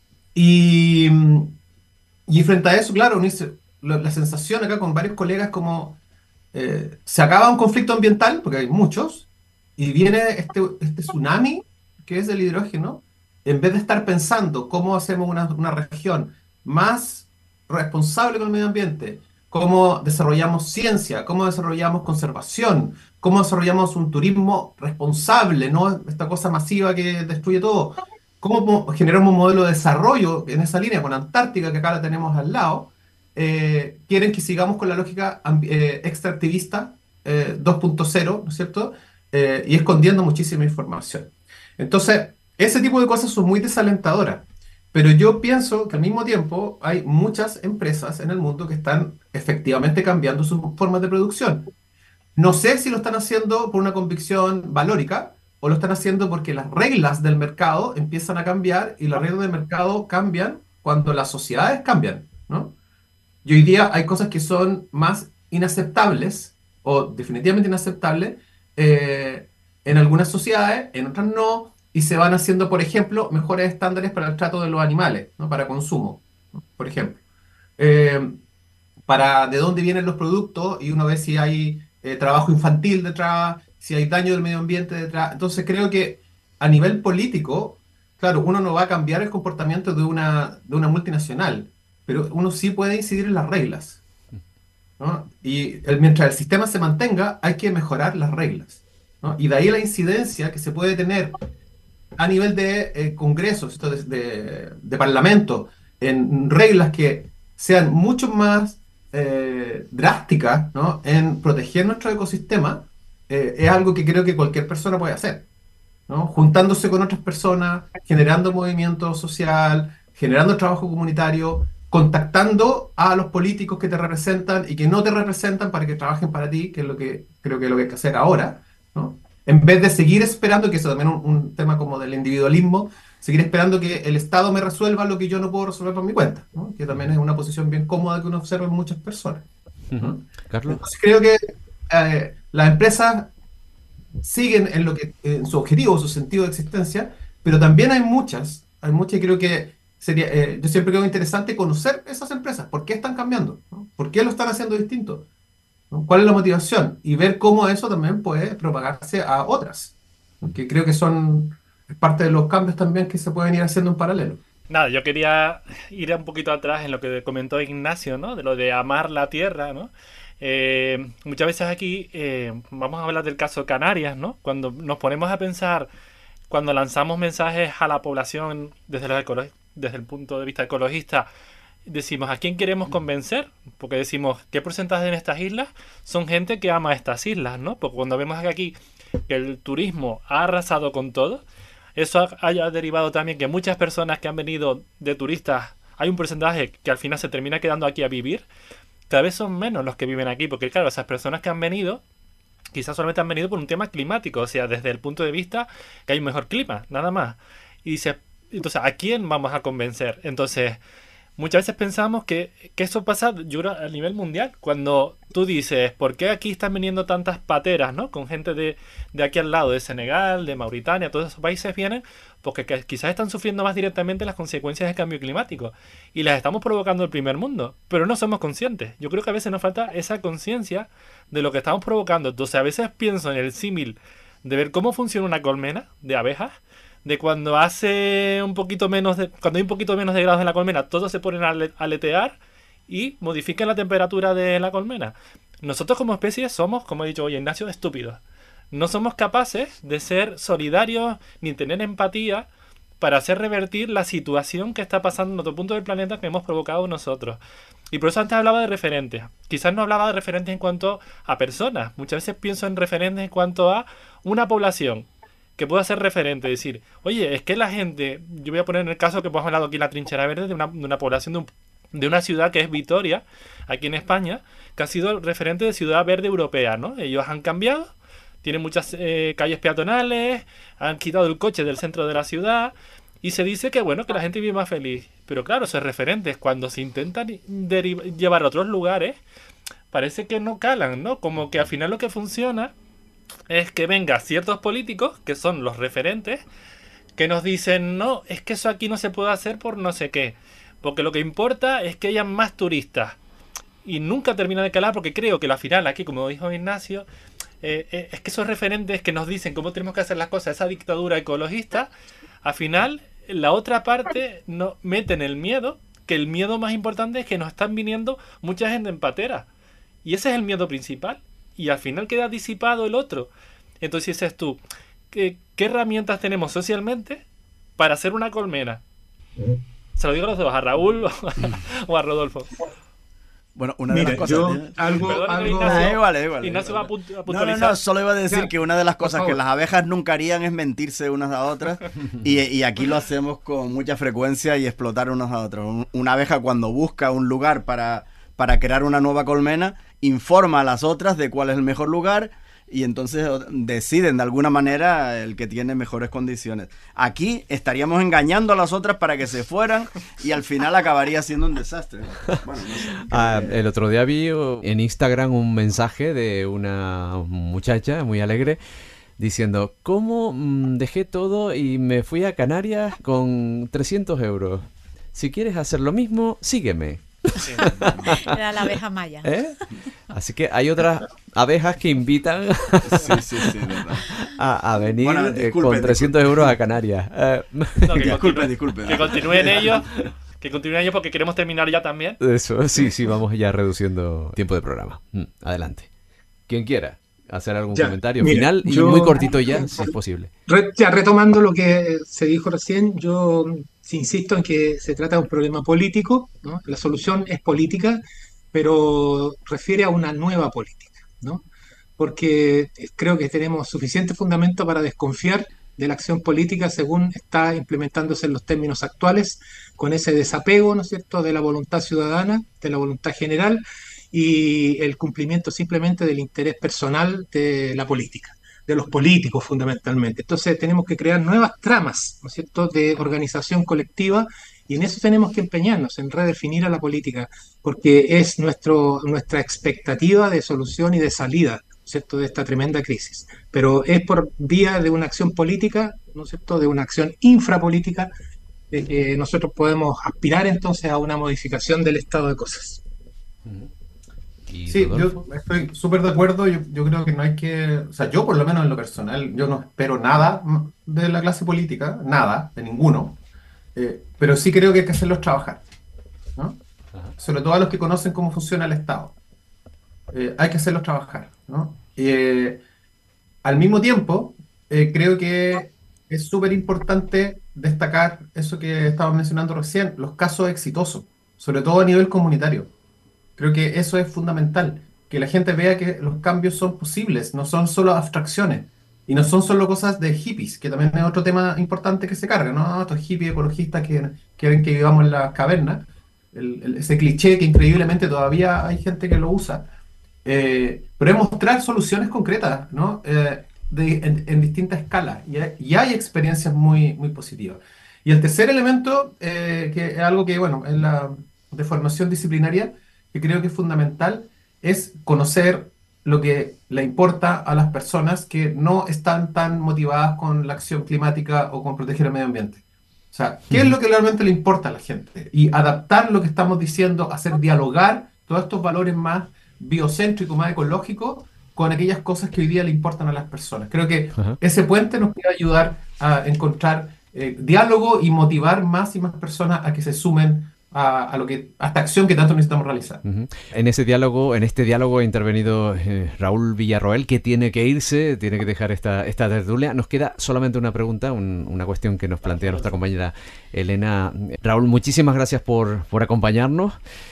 Y, y frente a eso, claro, uno dice, lo- la sensación acá con varios colegas como eh, se acaba un conflicto ambiental, porque hay muchos, y viene este, este tsunami que es el hidrógeno, en vez de estar pensando cómo hacemos una, una región más responsable con el medio ambiente, cómo desarrollamos ciencia, cómo desarrollamos conservación, cómo desarrollamos un turismo responsable, no esta cosa masiva que destruye todo, cómo mo- generamos un modelo de desarrollo en esa línea con Antártica, que acá la tenemos al lado. Eh, quieren que sigamos con la lógica ambi- eh, extractivista eh, dos punto cero, ¿no es cierto? Eh, y escondiendo muchísima información. Entonces, ese tipo de cosas son muy desalentadoras. Pero yo pienso que al mismo tiempo hay muchas empresas en el mundo que están efectivamente cambiando sus formas de producción. No sé si lo están haciendo por una convicción valórica o lo están haciendo porque las reglas del mercado empiezan a cambiar y las reglas del mercado cambian cuando las sociedades cambian, ¿no? Y hoy día hay cosas que son más inaceptables o definitivamente inaceptables eh, en algunas sociedades, en otras no, y se van haciendo, por ejemplo, mejores estándares para el trato de los animales, ¿no? Para consumo, ¿no? Por ejemplo. Eh, para de dónde vienen los productos y uno ve si hay eh, trabajo infantil detrás, si hay daño del medio ambiente detrás. Entonces creo que a nivel político, claro, uno no va a cambiar el comportamiento de una, de una multinacional, pero uno sí puede incidir en las reglas, ¿no? Y el, mientras el sistema se mantenga, hay que mejorar las reglas, ¿no? Y de ahí la incidencia que se puede tener a nivel de eh, congresos, de, de, de parlamento, en reglas que sean mucho más eh, drásticas, ¿no? En proteger nuestro ecosistema, eh, es algo que creo que cualquier persona puede hacer, ¿no? Juntándose con otras personas, generando movimiento social, generando trabajo comunitario, contactando a los políticos que te representan y que no te representan para que trabajen para ti, que es lo que creo que es lo que hay que hacer ahora, ¿no? En vez de seguir esperando, que eso también es un, un tema como del individualismo, seguir esperando que el Estado me resuelva lo que yo no puedo resolver por mi cuenta, ¿no? Que también es una posición bien cómoda que uno observa en muchas personas, ¿no? Uh-huh. Carlos. Entonces creo que eh, las empresas siguen en lo que en su objetivo, su sentido de existencia, pero también hay muchas, hay muchas y creo que sería, eh, yo siempre creo interesante conocer esas empresas, por qué están cambiando, ¿no? ¿Por qué lo están haciendo distinto? ¿No? ¿Cuál es la motivación? Y ver cómo eso también puede propagarse a otras, ¿no? Que creo que son parte de los cambios también que se pueden ir haciendo en paralelo. Nada, yo quería ir un poquito atrás en lo que comentó Ignacio, ¿no? De lo de amar la tierra, ¿no? Eh, muchas veces aquí eh, vamos a hablar del caso Canarias, ¿no? Cuando nos ponemos a pensar, cuando lanzamos mensajes a la población desde, los ecolo- desde el punto de vista ecologista, decimos, ¿a quién queremos convencer? Porque decimos, ¿qué porcentaje en estas islas son gente que ama estas islas, ¿no? Porque cuando vemos aquí que el turismo ha arrasado con todo, eso haya derivado también que muchas personas que han venido de turistas, hay un porcentaje que al final se termina quedando aquí a vivir, cada vez son menos los que viven aquí, porque claro, esas personas que han venido, quizás solamente han venido por un tema climático, o sea, desde el punto de vista que hay un mejor clima, nada más. Y dice, entonces, ¿a quién vamos a convencer? Entonces, muchas veces pensamos que, que eso pasa, yo creo, a nivel mundial. Cuando tú dices, ¿por qué aquí están viniendo tantas pateras, ¿no? Con gente de, de aquí al lado, de Senegal, de Mauritania, todos esos países vienen porque que, quizás están sufriendo más directamente las consecuencias del cambio climático. Y las estamos provocando el primer mundo, pero no somos conscientes. Yo creo que a veces nos falta esa conciencia de lo que estamos provocando. Entonces, a veces pienso en el símil de ver cómo funciona una colmena de abejas, de cuando hace un poquito menos de, cuando hay un poquito menos de grados en la colmena, todos se ponen a aletear y modifican la temperatura de la colmena. Nosotros como especie somos, como he dicho hoy Ignacio, estúpidos. No somos capaces de ser solidarios ni tener empatía para hacer revertir la situación que está pasando en otro punto del planeta que hemos provocado nosotros. Y por eso antes hablaba de referentes. Quizás no hablaba de referentes en cuanto a personas. Muchas veces pienso en referentes en cuanto a una población que pueda ser referente, decir, oye, es que la gente, yo voy a poner en el caso que hemos hablado aquí en la Trinchera Verde, de una, de una población de, un, de una ciudad que es Vitoria, aquí en España, que ha sido el referente de ciudad verde europea, ¿no? Ellos han cambiado, tienen muchas eh, calles peatonales, han quitado el coche del centro de la ciudad, y se dice que, bueno, que la gente vive más feliz. Pero claro, esos referentes, cuando se intentan deriv- llevar a otros lugares, parece que no calan, ¿no? Como que al final lo que funciona es que vengan ciertos políticos, que son los referentes, que nos dicen, no, es que eso aquí no se puede hacer por no sé qué, porque lo que importa es que hayan más turistas. Y nunca termina de calar, porque creo que la final aquí, como dijo Ignacio, eh, eh, es que esos referentes que nos dicen cómo tenemos que hacer las cosas, esa dictadura ecologista, al final la otra parte nos meten el miedo, que el miedo más importante es que nos están viniendo mucha gente en patera. Y ese es el miedo principal. Y al final queda disipado el otro. Entonces dices tú, ¿qué, qué herramientas tenemos socialmente para hacer una colmena? Se lo digo a los dos, a Raúl o a, o a Rodolfo. Bueno, una Mira, de las cosas... yo ¿eh? algo... Perdón, algo... Ignacio. Ah, igual, igual, Ignacio igual. va a, puntu- a No, no, puntualizar. no, solo iba a decir Ya, que una de las por cosas favor. que las abejas nunca harían es mentirse unas a otras y, y aquí lo hacemos con mucha frecuencia y explotar unos a otros. Un- Una abeja cuando busca un lugar para, para crear una nueva colmena, informa a las otras de cuál es el mejor lugar, y entonces deciden de alguna manera el que tiene mejores condiciones. Aquí estaríamos engañando a las otras para que se fueran y al final acabaría siendo un desastre. Bueno, no sé, ah, el otro día vi en Instagram un mensaje de una muchacha muy alegre diciendo, ¿cómo mm, dejé todo y me fui a Canarias con trescientos euros? Si quieres hacer lo mismo, sígueme. Sí. Era la abeja maya. ¿Eh? Así que hay otras abejas que invitan sí, sí, sí, a, a venir bueno, eh, con trescientos euros a Canarias. Eh, no, que disculpen, disculpen. Que continúen ellos, que continúen ellos porque queremos terminar ya también. Eso, sí, sí, vamos ya reduciendo tiempo de programa. Mm, adelante. Quien quiera hacer algún ya, comentario mira, final y yo, muy cortito ya, si es posible. Re, ya retomando lo que se dijo recién, yo insisto en que se trata de un problema político, ¿no? La solución es política, pero refiere a una nueva política, ¿no? Porque creo que tenemos suficiente fundamento para desconfiar de la acción política según está implementándose en los términos actuales, con ese desapego, ¿no es cierto?, de la voluntad ciudadana, de la voluntad general, y el cumplimiento simplemente del interés personal de la política, de los políticos fundamentalmente. Entonces tenemos que crear nuevas tramas, ¿no es cierto?, de organización colectiva, y en eso tenemos que empeñarnos, en redefinir a la política, porque es nuestro, nuestra expectativa de solución y de salida, ¿no es cierto?, de esta tremenda crisis. Pero es por vía de una acción política, ¿no es cierto?, de una acción infrapolítica, de que nosotros podemos aspirar entonces a una modificación del estado de cosas. Uh-huh. Sí, yo estoy súper de acuerdo. Yo, yo creo que no hay que, o sea, yo por lo menos en lo personal, yo no espero nada de la clase política, nada, de ninguno, eh, pero sí creo que hay que hacerlos trabajar, ¿no? Ajá. Sobre todo a los que conocen cómo funciona el Estado. Eh, hay que hacerlos trabajar, ¿no? Eh, al mismo tiempo, eh, creo que es súper importante destacar eso que estaba mencionando recién, los casos exitosos, sobre todo a nivel comunitario. Creo que eso es fundamental, que la gente vea que los cambios son posibles, no son solo abstracciones, y no son solo cosas de hippies, que también es otro tema importante que se carga, ¿no? Estos hippies ecologistas que quieren que vivamos en las cavernas, el, el, ese cliché que increíblemente todavía hay gente que lo usa, eh, pero es mostrar soluciones concretas, ¿no? Eh, de, en, en distintas escalas, y hay, y hay experiencias muy, muy positivas. Y el tercer elemento, eh, que es algo que, bueno, en la de formación disciplinaria, que creo que es fundamental, es conocer lo que le importa a las personas que no están tan motivadas con la acción climática o con proteger el medio ambiente. O sea, ¿qué es lo que realmente le importa a la gente? Y adaptar lo que estamos diciendo, hacer dialogar todos estos valores más biocéntricos, más ecológicos, con aquellas cosas que hoy día le importan a las personas. Creo que uh-huh. ese puente nos puede ayudar a encontrar eh, diálogo y motivar más y más personas a que se sumen A, a lo que a esta acción que tanto necesitamos realizar. Uh-huh. En ese diálogo, en este diálogo ha intervenido eh, Raúl Villarroel, que tiene que irse, tiene que dejar esta, esta tertulia. Nos queda solamente una pregunta, un, una cuestión que nos plantea nuestra compañera Elena. Raúl, muchísimas gracias por, por acompañarnos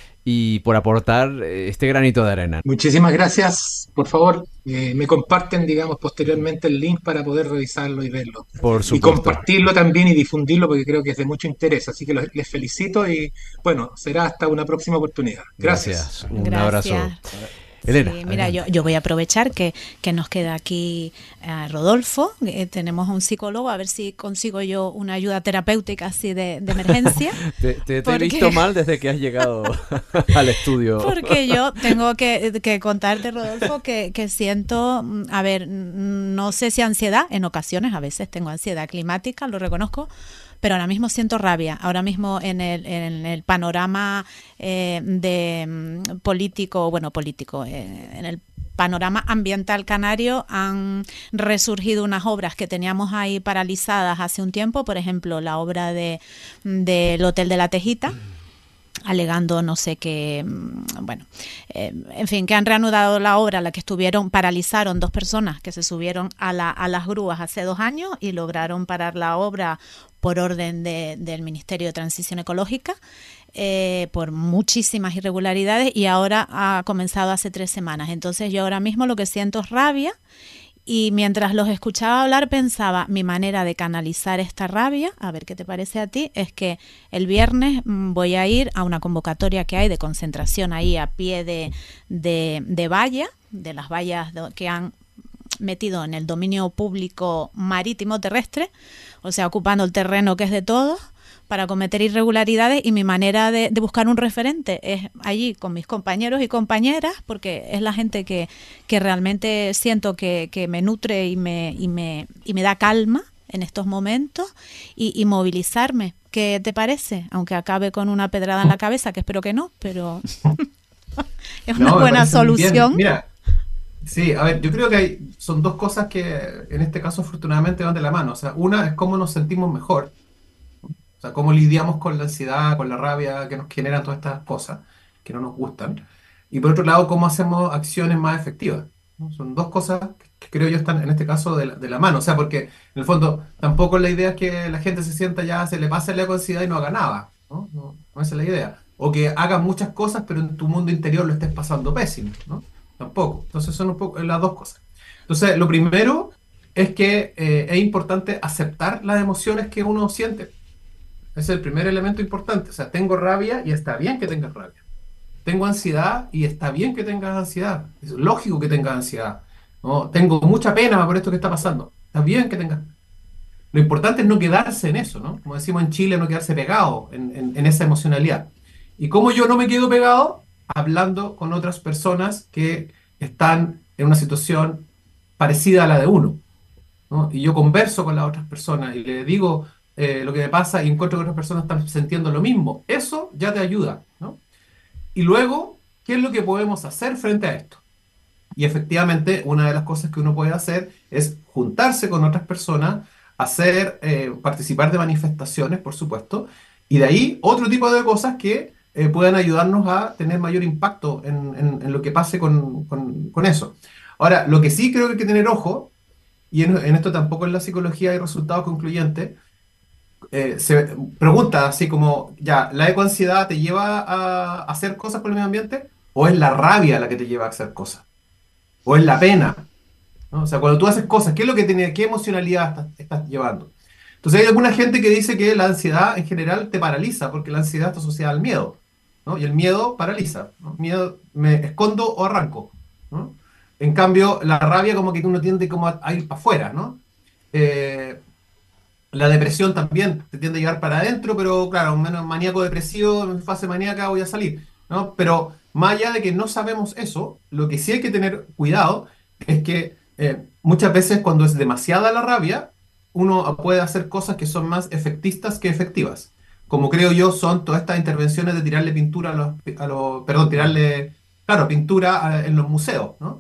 y por aportar este granito de arena. Muchísimas gracias. Por favor, eh, me comparten, digamos, posteriormente el link para poder revisarlo y verlo. Por supuesto. Y compartirlo también y difundirlo porque creo que es de mucho interés. Así que los, les felicito y, bueno, será hasta una próxima oportunidad. Gracias. Gracias. Un Gracias. abrazo. Elena, sí, mira, yo, yo voy a aprovechar que, que nos queda aquí uh, Rodolfo, eh, tenemos a un psicólogo, a ver si consigo yo una ayuda terapéutica así de, de emergencia. te te, te porque... he visto mal desde que has llegado al estudio. Porque yo tengo que, que contarte, Rodolfo, que, que siento, a ver, no sé si ansiedad, en ocasiones a veces tengo ansiedad climática, lo reconozco, pero ahora mismo siento rabia. Ahora mismo en el, en el panorama eh, de um, político, bueno, político, eh, en el panorama ambiental canario han resurgido unas obras que teníamos ahí paralizadas hace un tiempo, por ejemplo, la obra de del Hotel de la Tejita, alegando no sé qué, bueno, eh, en fin, que han reanudado la obra, la que estuvieron, paralizaron dos personas que se subieron a, la, a las grúas hace dos años y lograron parar la obra por orden de, del Ministerio de Transición Ecológica, eh, por muchísimas irregularidades, y ahora ha comenzado hace tres semanas. Entonces yo ahora mismo lo que siento es rabia. Y mientras los escuchaba hablar pensaba, mi manera de canalizar esta rabia, a ver qué te parece a ti, es que el viernes voy a ir a una convocatoria que hay de concentración ahí a pie de, de, de valla, de las vallas que han metido en el dominio público marítimo terrestre, o sea, ocupando el terreno que es de todos, para cometer irregularidades, y mi manera de, de buscar un referente es allí con mis compañeros y compañeras, porque es la gente que, que realmente siento que, que me nutre y me, y, me, y me da calma en estos momentos, y, y movilizarme. ¿Qué te parece? Aunque acabe con una pedrada en la cabeza, que espero que no, pero es una No, me buena parece muy bien. solución. Mira, sí, a ver, yo creo que hay, son dos cosas que en este caso afortunadamente van de la mano. O sea, una es cómo nos sentimos mejor. O sea, cómo lidiamos con la ansiedad, con la rabia que nos generan todas estas cosas que no nos gustan. Y por otro lado, cómo hacemos acciones más efectivas, ¿no? Son dos cosas que creo yo están en este caso de la, de la mano. O sea, porque en el fondo tampoco la idea es que la gente se sienta ya, se le pase la ansiedad y no haga nada, ¿no? No, no esa es la idea. O que hagas muchas cosas, pero en tu mundo interior lo estés pasando pésimo, ¿no? Tampoco. Entonces son un poco las dos cosas. Entonces, lo primero es que eh, es importante aceptar las emociones que uno siente. Ese es el primer elemento importante. O sea, tengo rabia y está bien que tengas rabia. Tengo ansiedad y está bien que tengas ansiedad. Es lógico que tengas ansiedad, ¿no? Tengo mucha pena por esto que está pasando. Está bien que tengas. Lo importante es no quedarse en eso, ¿no? Como decimos en Chile, no quedarse pegado en, en, en esa emocionalidad. ¿Y cómo yo no me quedo pegado? Hablando con otras personas que están en una situación parecida a la de uno, ¿no? Y yo converso con las otras personas y le digo eh, lo que me pasa, y encuentro que otras personas están sintiendo lo mismo. Eso ya te ayuda, ¿no? Y luego, ¿qué es lo que podemos hacer frente a esto? Y efectivamente, una de las cosas que uno puede hacer es juntarse con otras personas, hacer, eh, participar de manifestaciones, por supuesto, y de ahí otro tipo de cosas que eh, puedan ayudarnos a tener mayor impacto en, en, en lo que pase con, con, con eso. Ahora, lo que sí creo que hay que tener ojo, y en, en esto tampoco en la psicología hay resultados concluyentes, eh, se pregunta así como, ya, ¿la ecoansiedad te lleva a hacer cosas por el medio ambiente? ¿O es la rabia la que te lleva a hacer cosas? ¿O es la pena? ¿No? O sea, cuando tú haces cosas, ¿qué es lo que tiene, qué emocionalidad estás, estás llevando? Entonces hay alguna gente que dice que la ansiedad en general te paraliza, porque la ansiedad está asociada al miedo, ¿no? Y el miedo paraliza, ¿no? Miedo, me escondo o arranco, ¿no? En cambio, la rabia como que uno tiende como a, a ir para afuera, ¿no? Eh, la depresión también te tiende a llevar para adentro, pero claro, menos maníaco depresivo, en fase maníaca voy a salir, ¿no? Pero más allá de que no sabemos eso, lo que sí hay que tener cuidado es que eh, muchas veces cuando es demasiada la rabia, uno puede hacer cosas que son más efectistas que efectivas. Como creo yo son todas estas intervenciones de tirarle pintura a los, a los perdón, tirarle, claro, pintura a, en los museos, ¿no?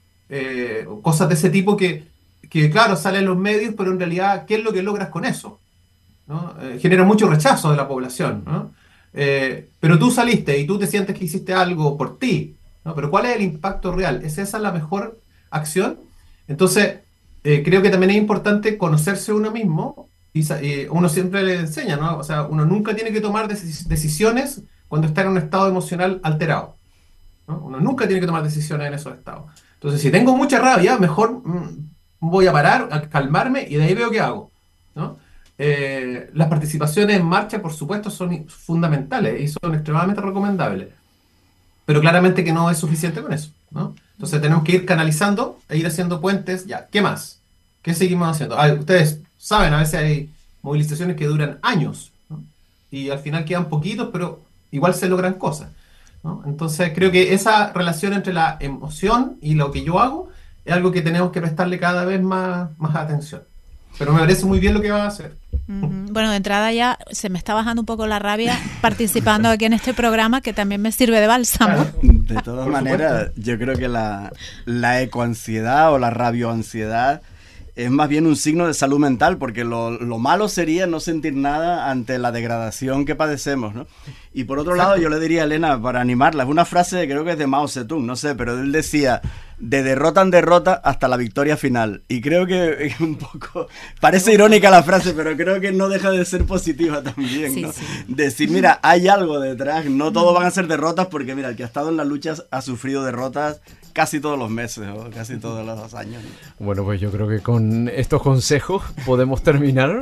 Eh, cosas de ese tipo que, que, claro, salen en los medios, pero en realidad, ¿qué es lo que logras con eso? ¿No? Eh, genera mucho rechazo de la población, ¿no? Eh, pero tú saliste y tú te sientes que hiciste algo por ti, ¿no? Pero ¿cuál es el impacto real? ¿Es esa la mejor acción? Entonces, eh, creo que también es importante conocerse uno mismo, y eh, uno siempre le enseña, ¿no? O sea, uno nunca tiene que tomar decis decisiones cuando está en un estado emocional alterado, ¿no? Uno nunca tiene que tomar decisiones en esos estados. Entonces, si tengo mucha rabia, mejor mmm, voy a parar, a calmarme, y de ahí veo qué hago, ¿no? Eh, las participaciones en marcha, por supuesto, son fundamentales y son extremadamente recomendables, pero claramente que no es suficiente con eso, ¿no? Entonces tenemos que ir canalizando e ir haciendo puentes. Ya, ¿qué más? ¿Qué seguimos haciendo? Ah, ustedes saben, a veces hay movilizaciones que duran años, ¿no? Y al final quedan poquitos, pero igual se logran cosas, ¿no? Entonces creo que esa relación entre la emoción y lo que yo hago es algo que tenemos que prestarle cada vez más, más atención. Pero me parece muy bien lo que va a hacer. Uh-huh. Bueno, de entrada ya se me está bajando un poco la rabia participando aquí en este programa, que también me sirve de bálsamo. De todas maneras, yo creo que la, la ecoansiedad o la rabioansiedad es más bien un signo de salud mental, porque lo, lo malo sería no sentir nada ante la degradación que padecemos, ¿no? Y por otro Exacto. lado, yo le diría a Elena, para animarla, es una frase que creo que es de Mao Zedong, no sé, pero él decía, de derrota en derrota hasta la victoria final. Y creo que un poco, parece irónica la frase, pero creo que no deja de ser positiva también, sí, ¿no? Sí. Decir, mira, hay algo detrás, no todos van a ser derrotas, porque mira, el que ha estado en las luchas ha sufrido derrotas casi todos los meses o casi todos los años, ¿no? Bueno, pues yo creo que con estos consejos podemos terminar.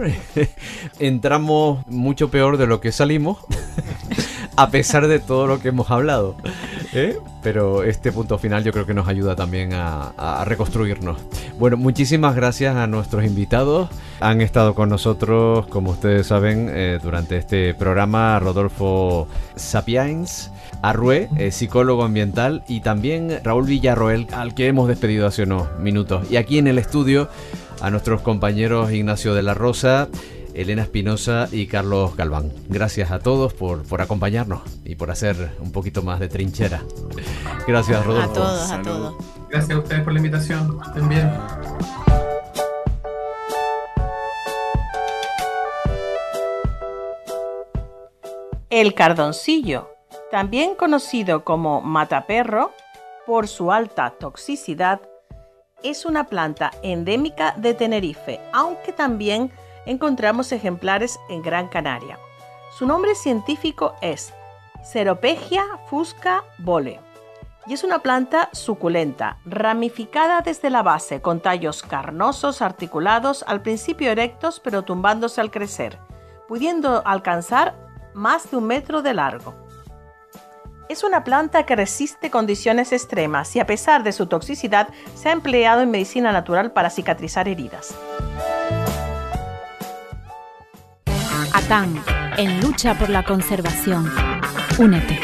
Entramos mucho peor de lo que salimos, a pesar de todo lo que hemos hablado. ¿Eh? Pero este punto final yo creo que nos ayuda también a, a reconstruirnos. Bueno, muchísimas gracias a nuestros invitados. Han estado con nosotros, como ustedes saben, eh, durante este programa Rodolfo Sapiens Arrué, eh, psicólogo ambiental, y también Raúl Villarroel, al que hemos despedido hace unos minutos. Y aquí en el estudio a nuestros compañeros Ignacio de la Rosa, Elena Espinosa y Carlos Galván. Gracias a todos por, por acompañarnos y por hacer un poquito más de trinchera. Gracias, Rodolfo. A todos, a todos. Gracias a ustedes por la invitación. Estén bien. El cardoncillo, también conocido como mataperro por su alta toxicidad, es una planta endémica de Tenerife, aunque también encontramos ejemplares en Gran Canaria. Su nombre científico es Ceropegia fusca bole y es una planta suculenta, ramificada desde la base, con tallos carnosos, articulados, al principio erectos pero tumbándose al crecer, pudiendo alcanzar más de un metro de largo. Es una planta que resiste condiciones extremas y, a pesar de su toxicidad, se ha empleado en medicina natural para cicatrizar heridas. ATAN, en lucha por la conservación. Únete.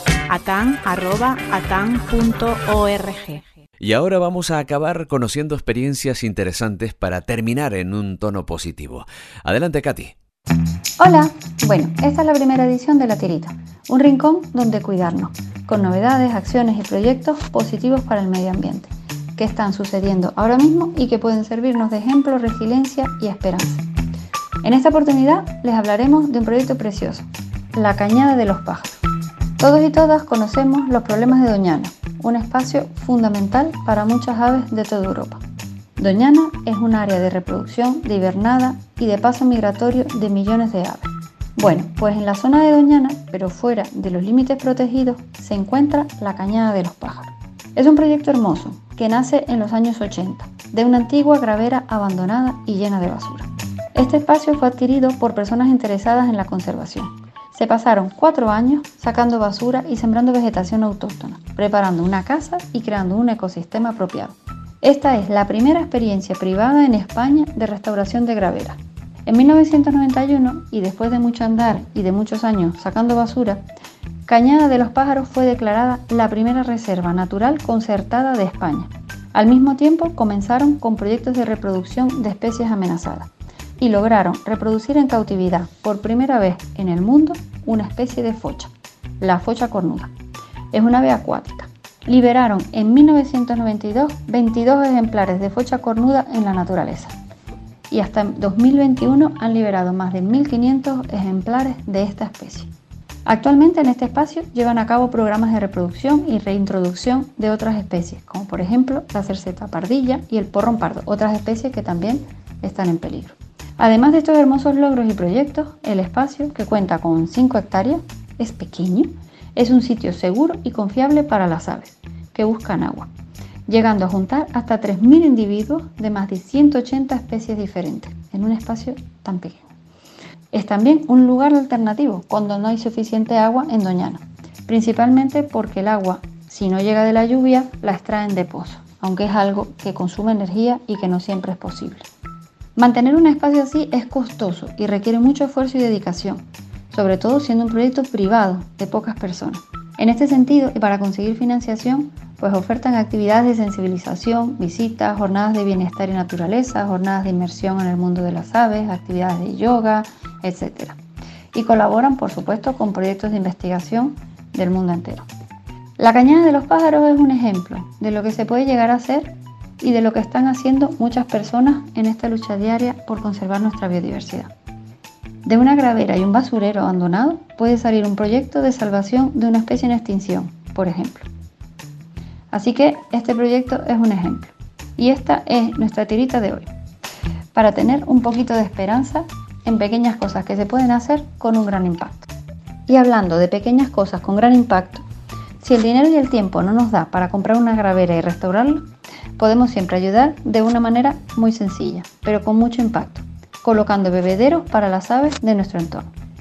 atan arroba atan punto org. Y ahora vamos a acabar conociendo experiencias interesantes para terminar en un tono positivo. Adelante, Katy. Hola, bueno, esta es la primera edición de La Tirita, un rincón donde cuidarnos, con novedades, acciones y proyectos positivos para el medio ambiente, que están sucediendo ahora mismo y que pueden servirnos de ejemplo, resiliencia y esperanza. En esta oportunidad les hablaremos de un proyecto precioso, la Cañada de los Pájaros. Todos y todas conocemos los problemas de Doñana, un espacio fundamental para muchas aves de toda Europa. Doñana es un área de reproducción, de hibernada y de paso migratorio de millones de aves. Bueno, pues en la zona de Doñana, pero fuera de los límites protegidos, se encuentra la Cañada de los Pájaros. Es un proyecto hermoso que nace en los años ochenta, de una antigua gravera abandonada y llena de basura. Este espacio fue adquirido por personas interesadas en la conservación. Se pasaron cuatro años sacando basura y sembrando vegetación autóctona, preparando una casa y creando un ecosistema apropiado. Esta es la primera experiencia privada en España de restauración de graveras. En mil novecientos noventa y uno, y después de mucho andar y de muchos años sacando basura, Cañada de los Pájaros fue declarada la primera reserva natural concertada de España. Al mismo tiempo comenzaron con proyectos de reproducción de especies amenazadas y lograron reproducir en cautividad por primera vez en el mundo una especie de focha, la focha cornuda. Es una ave acuática. Liberaron en mil novecientos noventa y dos veintidós ejemplares de focha cornuda en la naturaleza y hasta dos mil veintiuno han liberado más de mil quinientos ejemplares de esta especie. Actualmente en este espacio llevan a cabo programas de reproducción y reintroducción de otras especies, como por ejemplo la cerceta pardilla y el porrón pardo, otras especies que también están en peligro. Además de estos hermosos logros y proyectos, el espacio, que cuenta con cinco hectáreas, es pequeño. Es un sitio seguro y confiable para las aves que buscan agua, llegando a juntar hasta tres mil individuos de más de ciento ochenta especies diferentes en un espacio tan pequeño. Es también un lugar alternativo cuando no hay suficiente agua en Doñana, principalmente porque el agua, si no llega de la lluvia, la extraen de pozo, aunque es algo que consume energía y que no siempre es posible. Mantener un espacio así es costoso y requiere mucho esfuerzo y dedicación, sobre todo siendo un proyecto privado de pocas personas. En este sentido, y para conseguir financiación, pues ofertan actividades de sensibilización, visitas, jornadas de bienestar y naturaleza, jornadas de inmersión en el mundo de las aves, actividades de yoga, etcétera. Y colaboran, por supuesto, con proyectos de investigación del mundo entero. La Cañada de los Pájaros es un ejemplo de lo que se puede llegar a hacer y de lo que están haciendo muchas personas en esta lucha diaria por conservar nuestra biodiversidad. De una gravera y un basurero abandonado puede salir un proyecto de salvación de una especie en extinción, por ejemplo. Así que este proyecto es un ejemplo. Y esta es nuestra tirita de hoy, para tener un poquito de esperanza en pequeñas cosas que se pueden hacer con un gran impacto. Y hablando de pequeñas cosas con gran impacto, si el dinero y el tiempo no nos da para comprar una gravera y restaurarla, podemos siempre ayudar de una manera muy sencilla, pero con mucho impacto, colocando bebederos para las aves de nuestro entorno.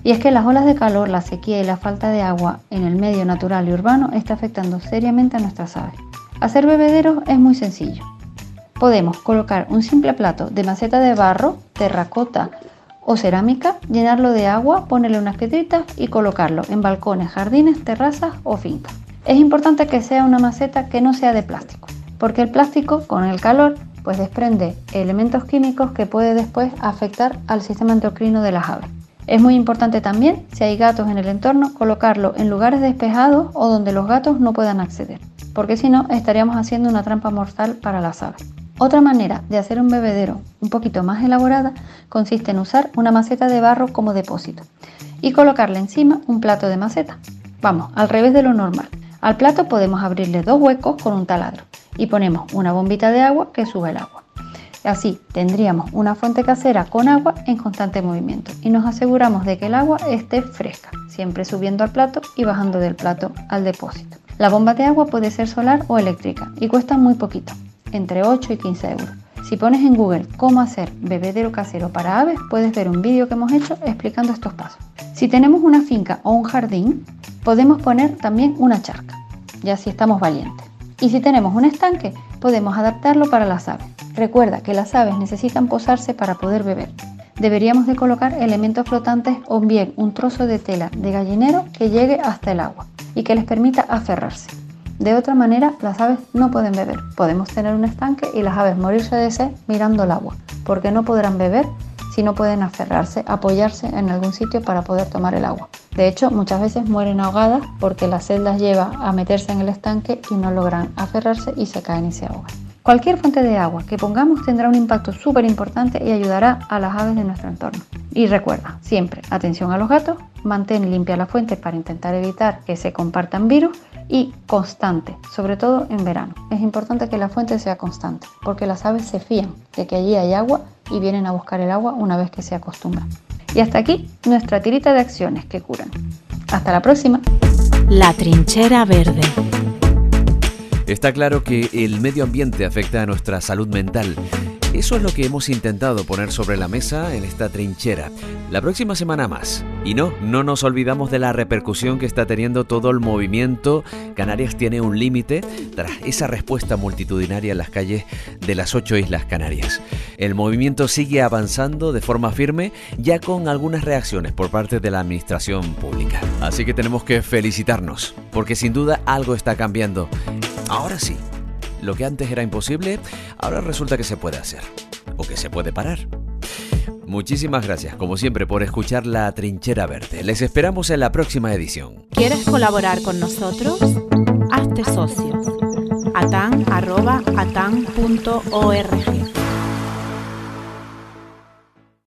Y es que las olas de calor, la sequía y la falta de agua en el medio natural y urbano está afectando seriamente a nuestras aves. Hacer bebederos es muy sencillo. Podemos colocar un simple plato de maceta de barro, terracota o cerámica, llenarlo de agua, ponerle unas piedritas y colocarlo en balcones, jardines, terrazas o fincas. Es importante que sea una maceta que no sea de plástico, porque el plástico con el calor pues desprende elementos químicos que puede después afectar al sistema endocrino de las aves. Es muy importante también, si hay gatos en el entorno, colocarlo en lugares despejados o donde los gatos no puedan acceder, porque si no estaríamos haciendo una trampa mortal para las aves. Otra manera de hacer un bebedero un poquito más elaborada consiste en usar una maceta de barro como depósito y colocarle encima un plato de maceta. Vamos, al revés de lo normal. Al plato podemos abrirle dos huecos con un taladro y ponemos una bombita de agua que sube el agua. Así tendríamos una fuente casera con agua en constante movimiento y nos aseguramos de que el agua esté fresca, siempre subiendo al plato y bajando del plato al depósito. La bomba de agua puede ser solar o eléctrica y cuesta muy poquito, entre ocho y quince euros. Si pones en Google cómo hacer bebedero casero para aves, puedes ver un vídeo que hemos hecho explicando estos pasos. Si tenemos una finca o un jardín, podemos poner también una charca, ya si estamos valientes. Y si tenemos un estanque, podemos adaptarlo para las aves. Recuerda que las aves necesitan posarse para poder beber. Deberíamos de colocar elementos flotantes o bien un trozo de tela de gallinero que llegue hasta el agua y que les permita aferrarse. De otra manera, las aves no pueden beber. Podemos tener un estanque y las aves morirse de sed mirando el agua, porque no podrán beber si no pueden aferrarse, apoyarse en algún sitio para poder tomar el agua. De hecho, muchas veces mueren ahogadas porque la sed las lleva a meterse en el estanque y no logran aferrarse y se caen y se ahogan. Cualquier fuente de agua que pongamos tendrá un impacto súper importante y ayudará a las aves de nuestro entorno. Y recuerda, siempre, atención a los gatos, mantén limpia la fuente para intentar evitar que se compartan virus y constante, sobre todo en verano. Es importante que la fuente sea constante porque las aves se fían de que allí hay agua y vienen a buscar el agua una vez que se acostumbran. Y hasta aquí nuestra tirita de acciones que curan. Hasta la próxima. La trinchera verde. Está claro que el medio ambiente afecta a nuestra salud mental. Eso es lo que hemos intentado poner sobre la mesa en esta trinchera. La próxima semana más. Y no, no nos olvidamos de la repercusión que está teniendo todo el movimiento Canarias tiene un límite tras esa respuesta multitudinaria en las calles de las ocho islas Canarias. El movimiento sigue avanzando de forma firme, ya con algunas reacciones por parte de la administración pública. Así que tenemos que felicitarnos, porque sin duda algo está cambiando. Ahora sí. Lo que antes era imposible, ahora resulta que se puede hacer, o que se puede parar. Muchísimas gracias, como siempre, por escuchar La Trinchera Verde. Les esperamos en la próxima edición. ¿Quieres colaborar con nosotros? Hazte socio. atan arroba atan punto org